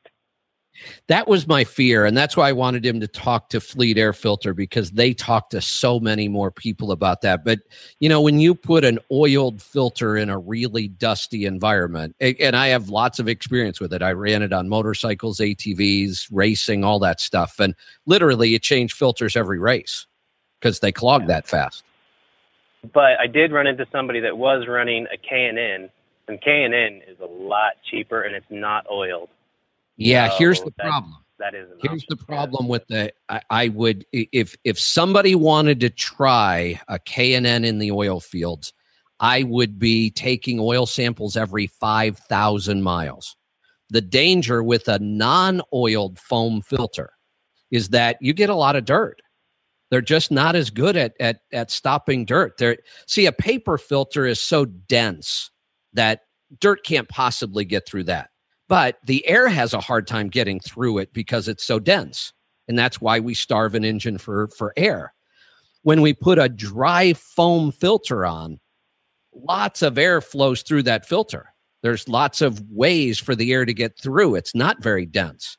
That was my fear, and that's why I wanted him to talk to Fleet Air Filter, because they talk to so many more people about that. But, you know, when you put an oiled filter in a really dusty environment, and I have lots of experience with it. I ran it on motorcycles, A T Vs, racing, all that stuff. And literally you change filters every race because they clog that fast. But I did run into somebody that was running a K and N, and K and N is a lot cheaper, and it's not oiled. Yeah, so here's the that, problem. That is an here's option. the problem with the. I, I would if if somebody wanted to try a K and N in the oil fields, I would be taking oil samples every five thousand miles. The danger with a non-oiled foam filter is that you get a lot of dirt. They're just not as good at at at stopping dirt. They're, see, a paper filter is so dense that dirt can't possibly get through that. But the air has a hard time getting through it because it's so dense. And that's why we starve an engine for, for air. When we put a dry foam filter on, lots of air flows through that filter. There's lots of ways for the air to get through. It's not very dense.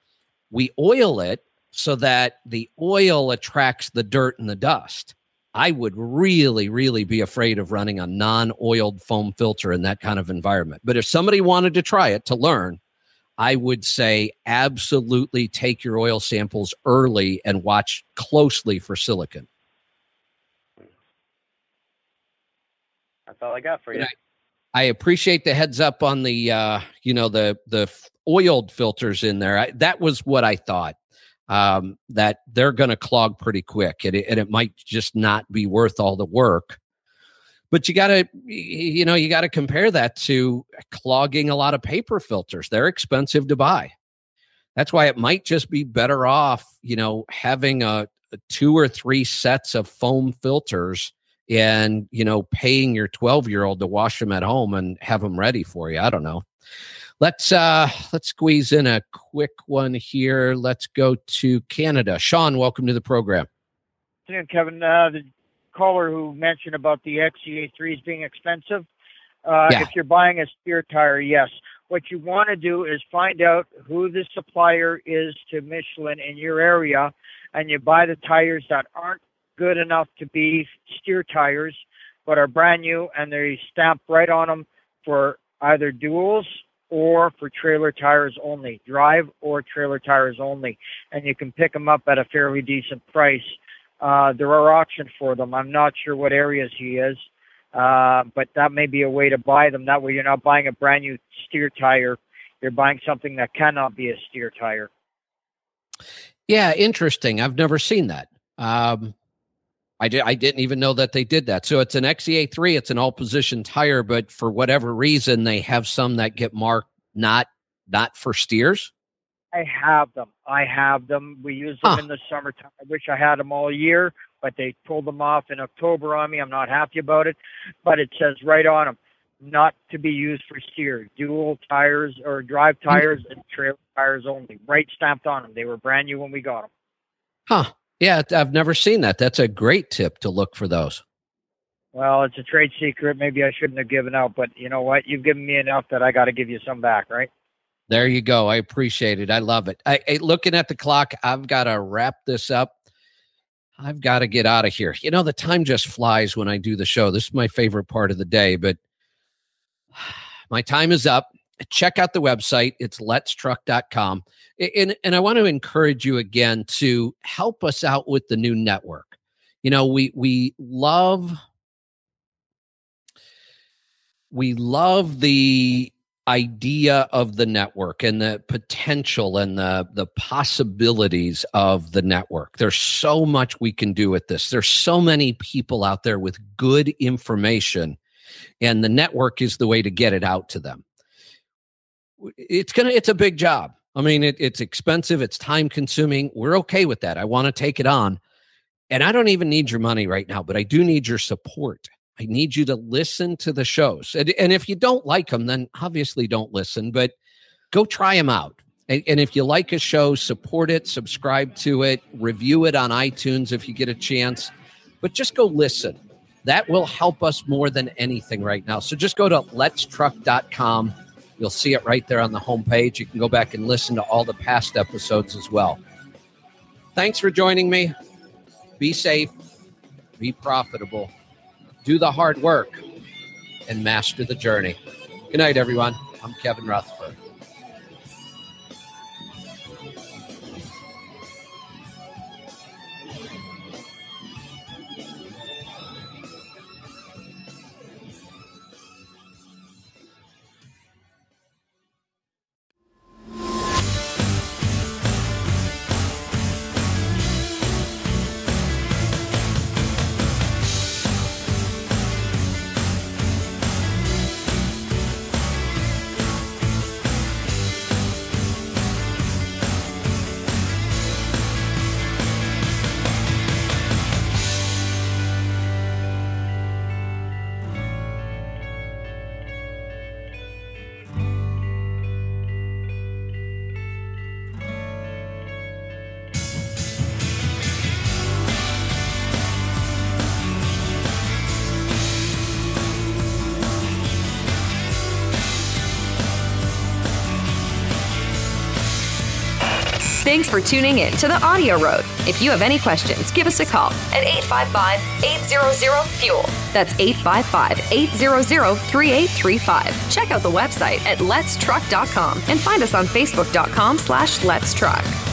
We oil it so that the oil attracts the dirt and the dust. I would really, really be afraid of running a non-oiled foam filter in that kind of environment. But if somebody wanted to try it to learn, I would say absolutely take your oil samples early and watch closely for silicon. That's all I got for you. I, I appreciate the heads up on the, uh, you know, the the oiled filters in there. I, that was what I thought. Um, that they're going to clog pretty quick, and it, and it might just not be worth all the work. But you got to, you know, you got to compare that to clogging a lot of paper filters. They're expensive to buy. That's why it might just be better off, you know, having a, a two or three sets of foam filters and, you know, paying your twelve-year-old to wash them at home and have them ready for you. I don't know. Let's uh, let's squeeze in a quick one here. Let's go to Canada. Sean, welcome to the program. Afternoon, Kevin. Uh, the caller who mentioned about the X C A threes being expensive. Uh, Yeah. If you're buying a steer tire, yes. What you want to do is find out who the supplier is to Michelin in your area, and you buy the tires that aren't good enough to be steer tires, but are brand new, and they stamp right on them for either duals or for trailer tires only, drive or trailer tires only. And you can pick them up at a fairly decent price. Uh, there are auctions for them. I'm not sure what areas he is, uh, but that may be a way to buy them. That way you're not buying a brand new steer tire. You're buying something that cannot be a steer tire. Yeah, interesting. I've never seen that. Um, I, did, I didn't even know that they did that. So it's an X E A three. It's an all-position tire, but for whatever reason, they have some that get marked not not for steers. I have them. I have them. We use them huh. in the summertime. I wish I had them all year, but they pulled them off in October on me. I'm not happy about it, but it says right on them, not to be used for steer. Dual tires or drive tires and trailer tires only. Right stamped on them. They were brand new when we got them. Huh. Yeah, I've never seen that. That's a great tip to look for those. Well, it's a trade secret. Maybe I shouldn't have given out, but you know what? You've given me enough that I got to give you some back, right? There you go. I appreciate it. I love it. I, I looking at the clock, I've got to wrap this up. I've got to get out of here. You know, the time just flies when I do the show. This is my favorite part of the day, but my time is up. Check out the website. It's lets truck dot com. And, and I want to encourage you again to help us out with the new network. You know, we we love we love the idea of the network and the potential and the the possibilities of the network. There's so much we can do with this. There's so many people out there with good information, and the network is the way to get it out to them. It's gonna it's a big job. I mean, it, it's expensive. It's time consuming. We're okay with that. I want to take it on. And I don't even need your money right now, but I do need your support. I need you to listen to the shows. And, and if you don't like them, then obviously don't listen, but go try them out. And, and if you like a show, support it, subscribe to it, review it on iTunes if you get a chance, but just go listen. That will help us more than anything right now. So just go to lets truck dot com. You'll see it right there on the homepage. You can go back and listen to all the past episodes as well. Thanks for joining me. Be safe, be profitable, do the hard work, and master the journey. Good night, everyone. I'm Kevin Rutherford. Thanks for tuning in to The Audio Road. If you have any questions, give us a call at eight five five, eight hundred, FUEL. That's eight five five, eight hundred, three eight three five. Check out the website at lets truck dot com and find us on facebook dot com slash lets truck.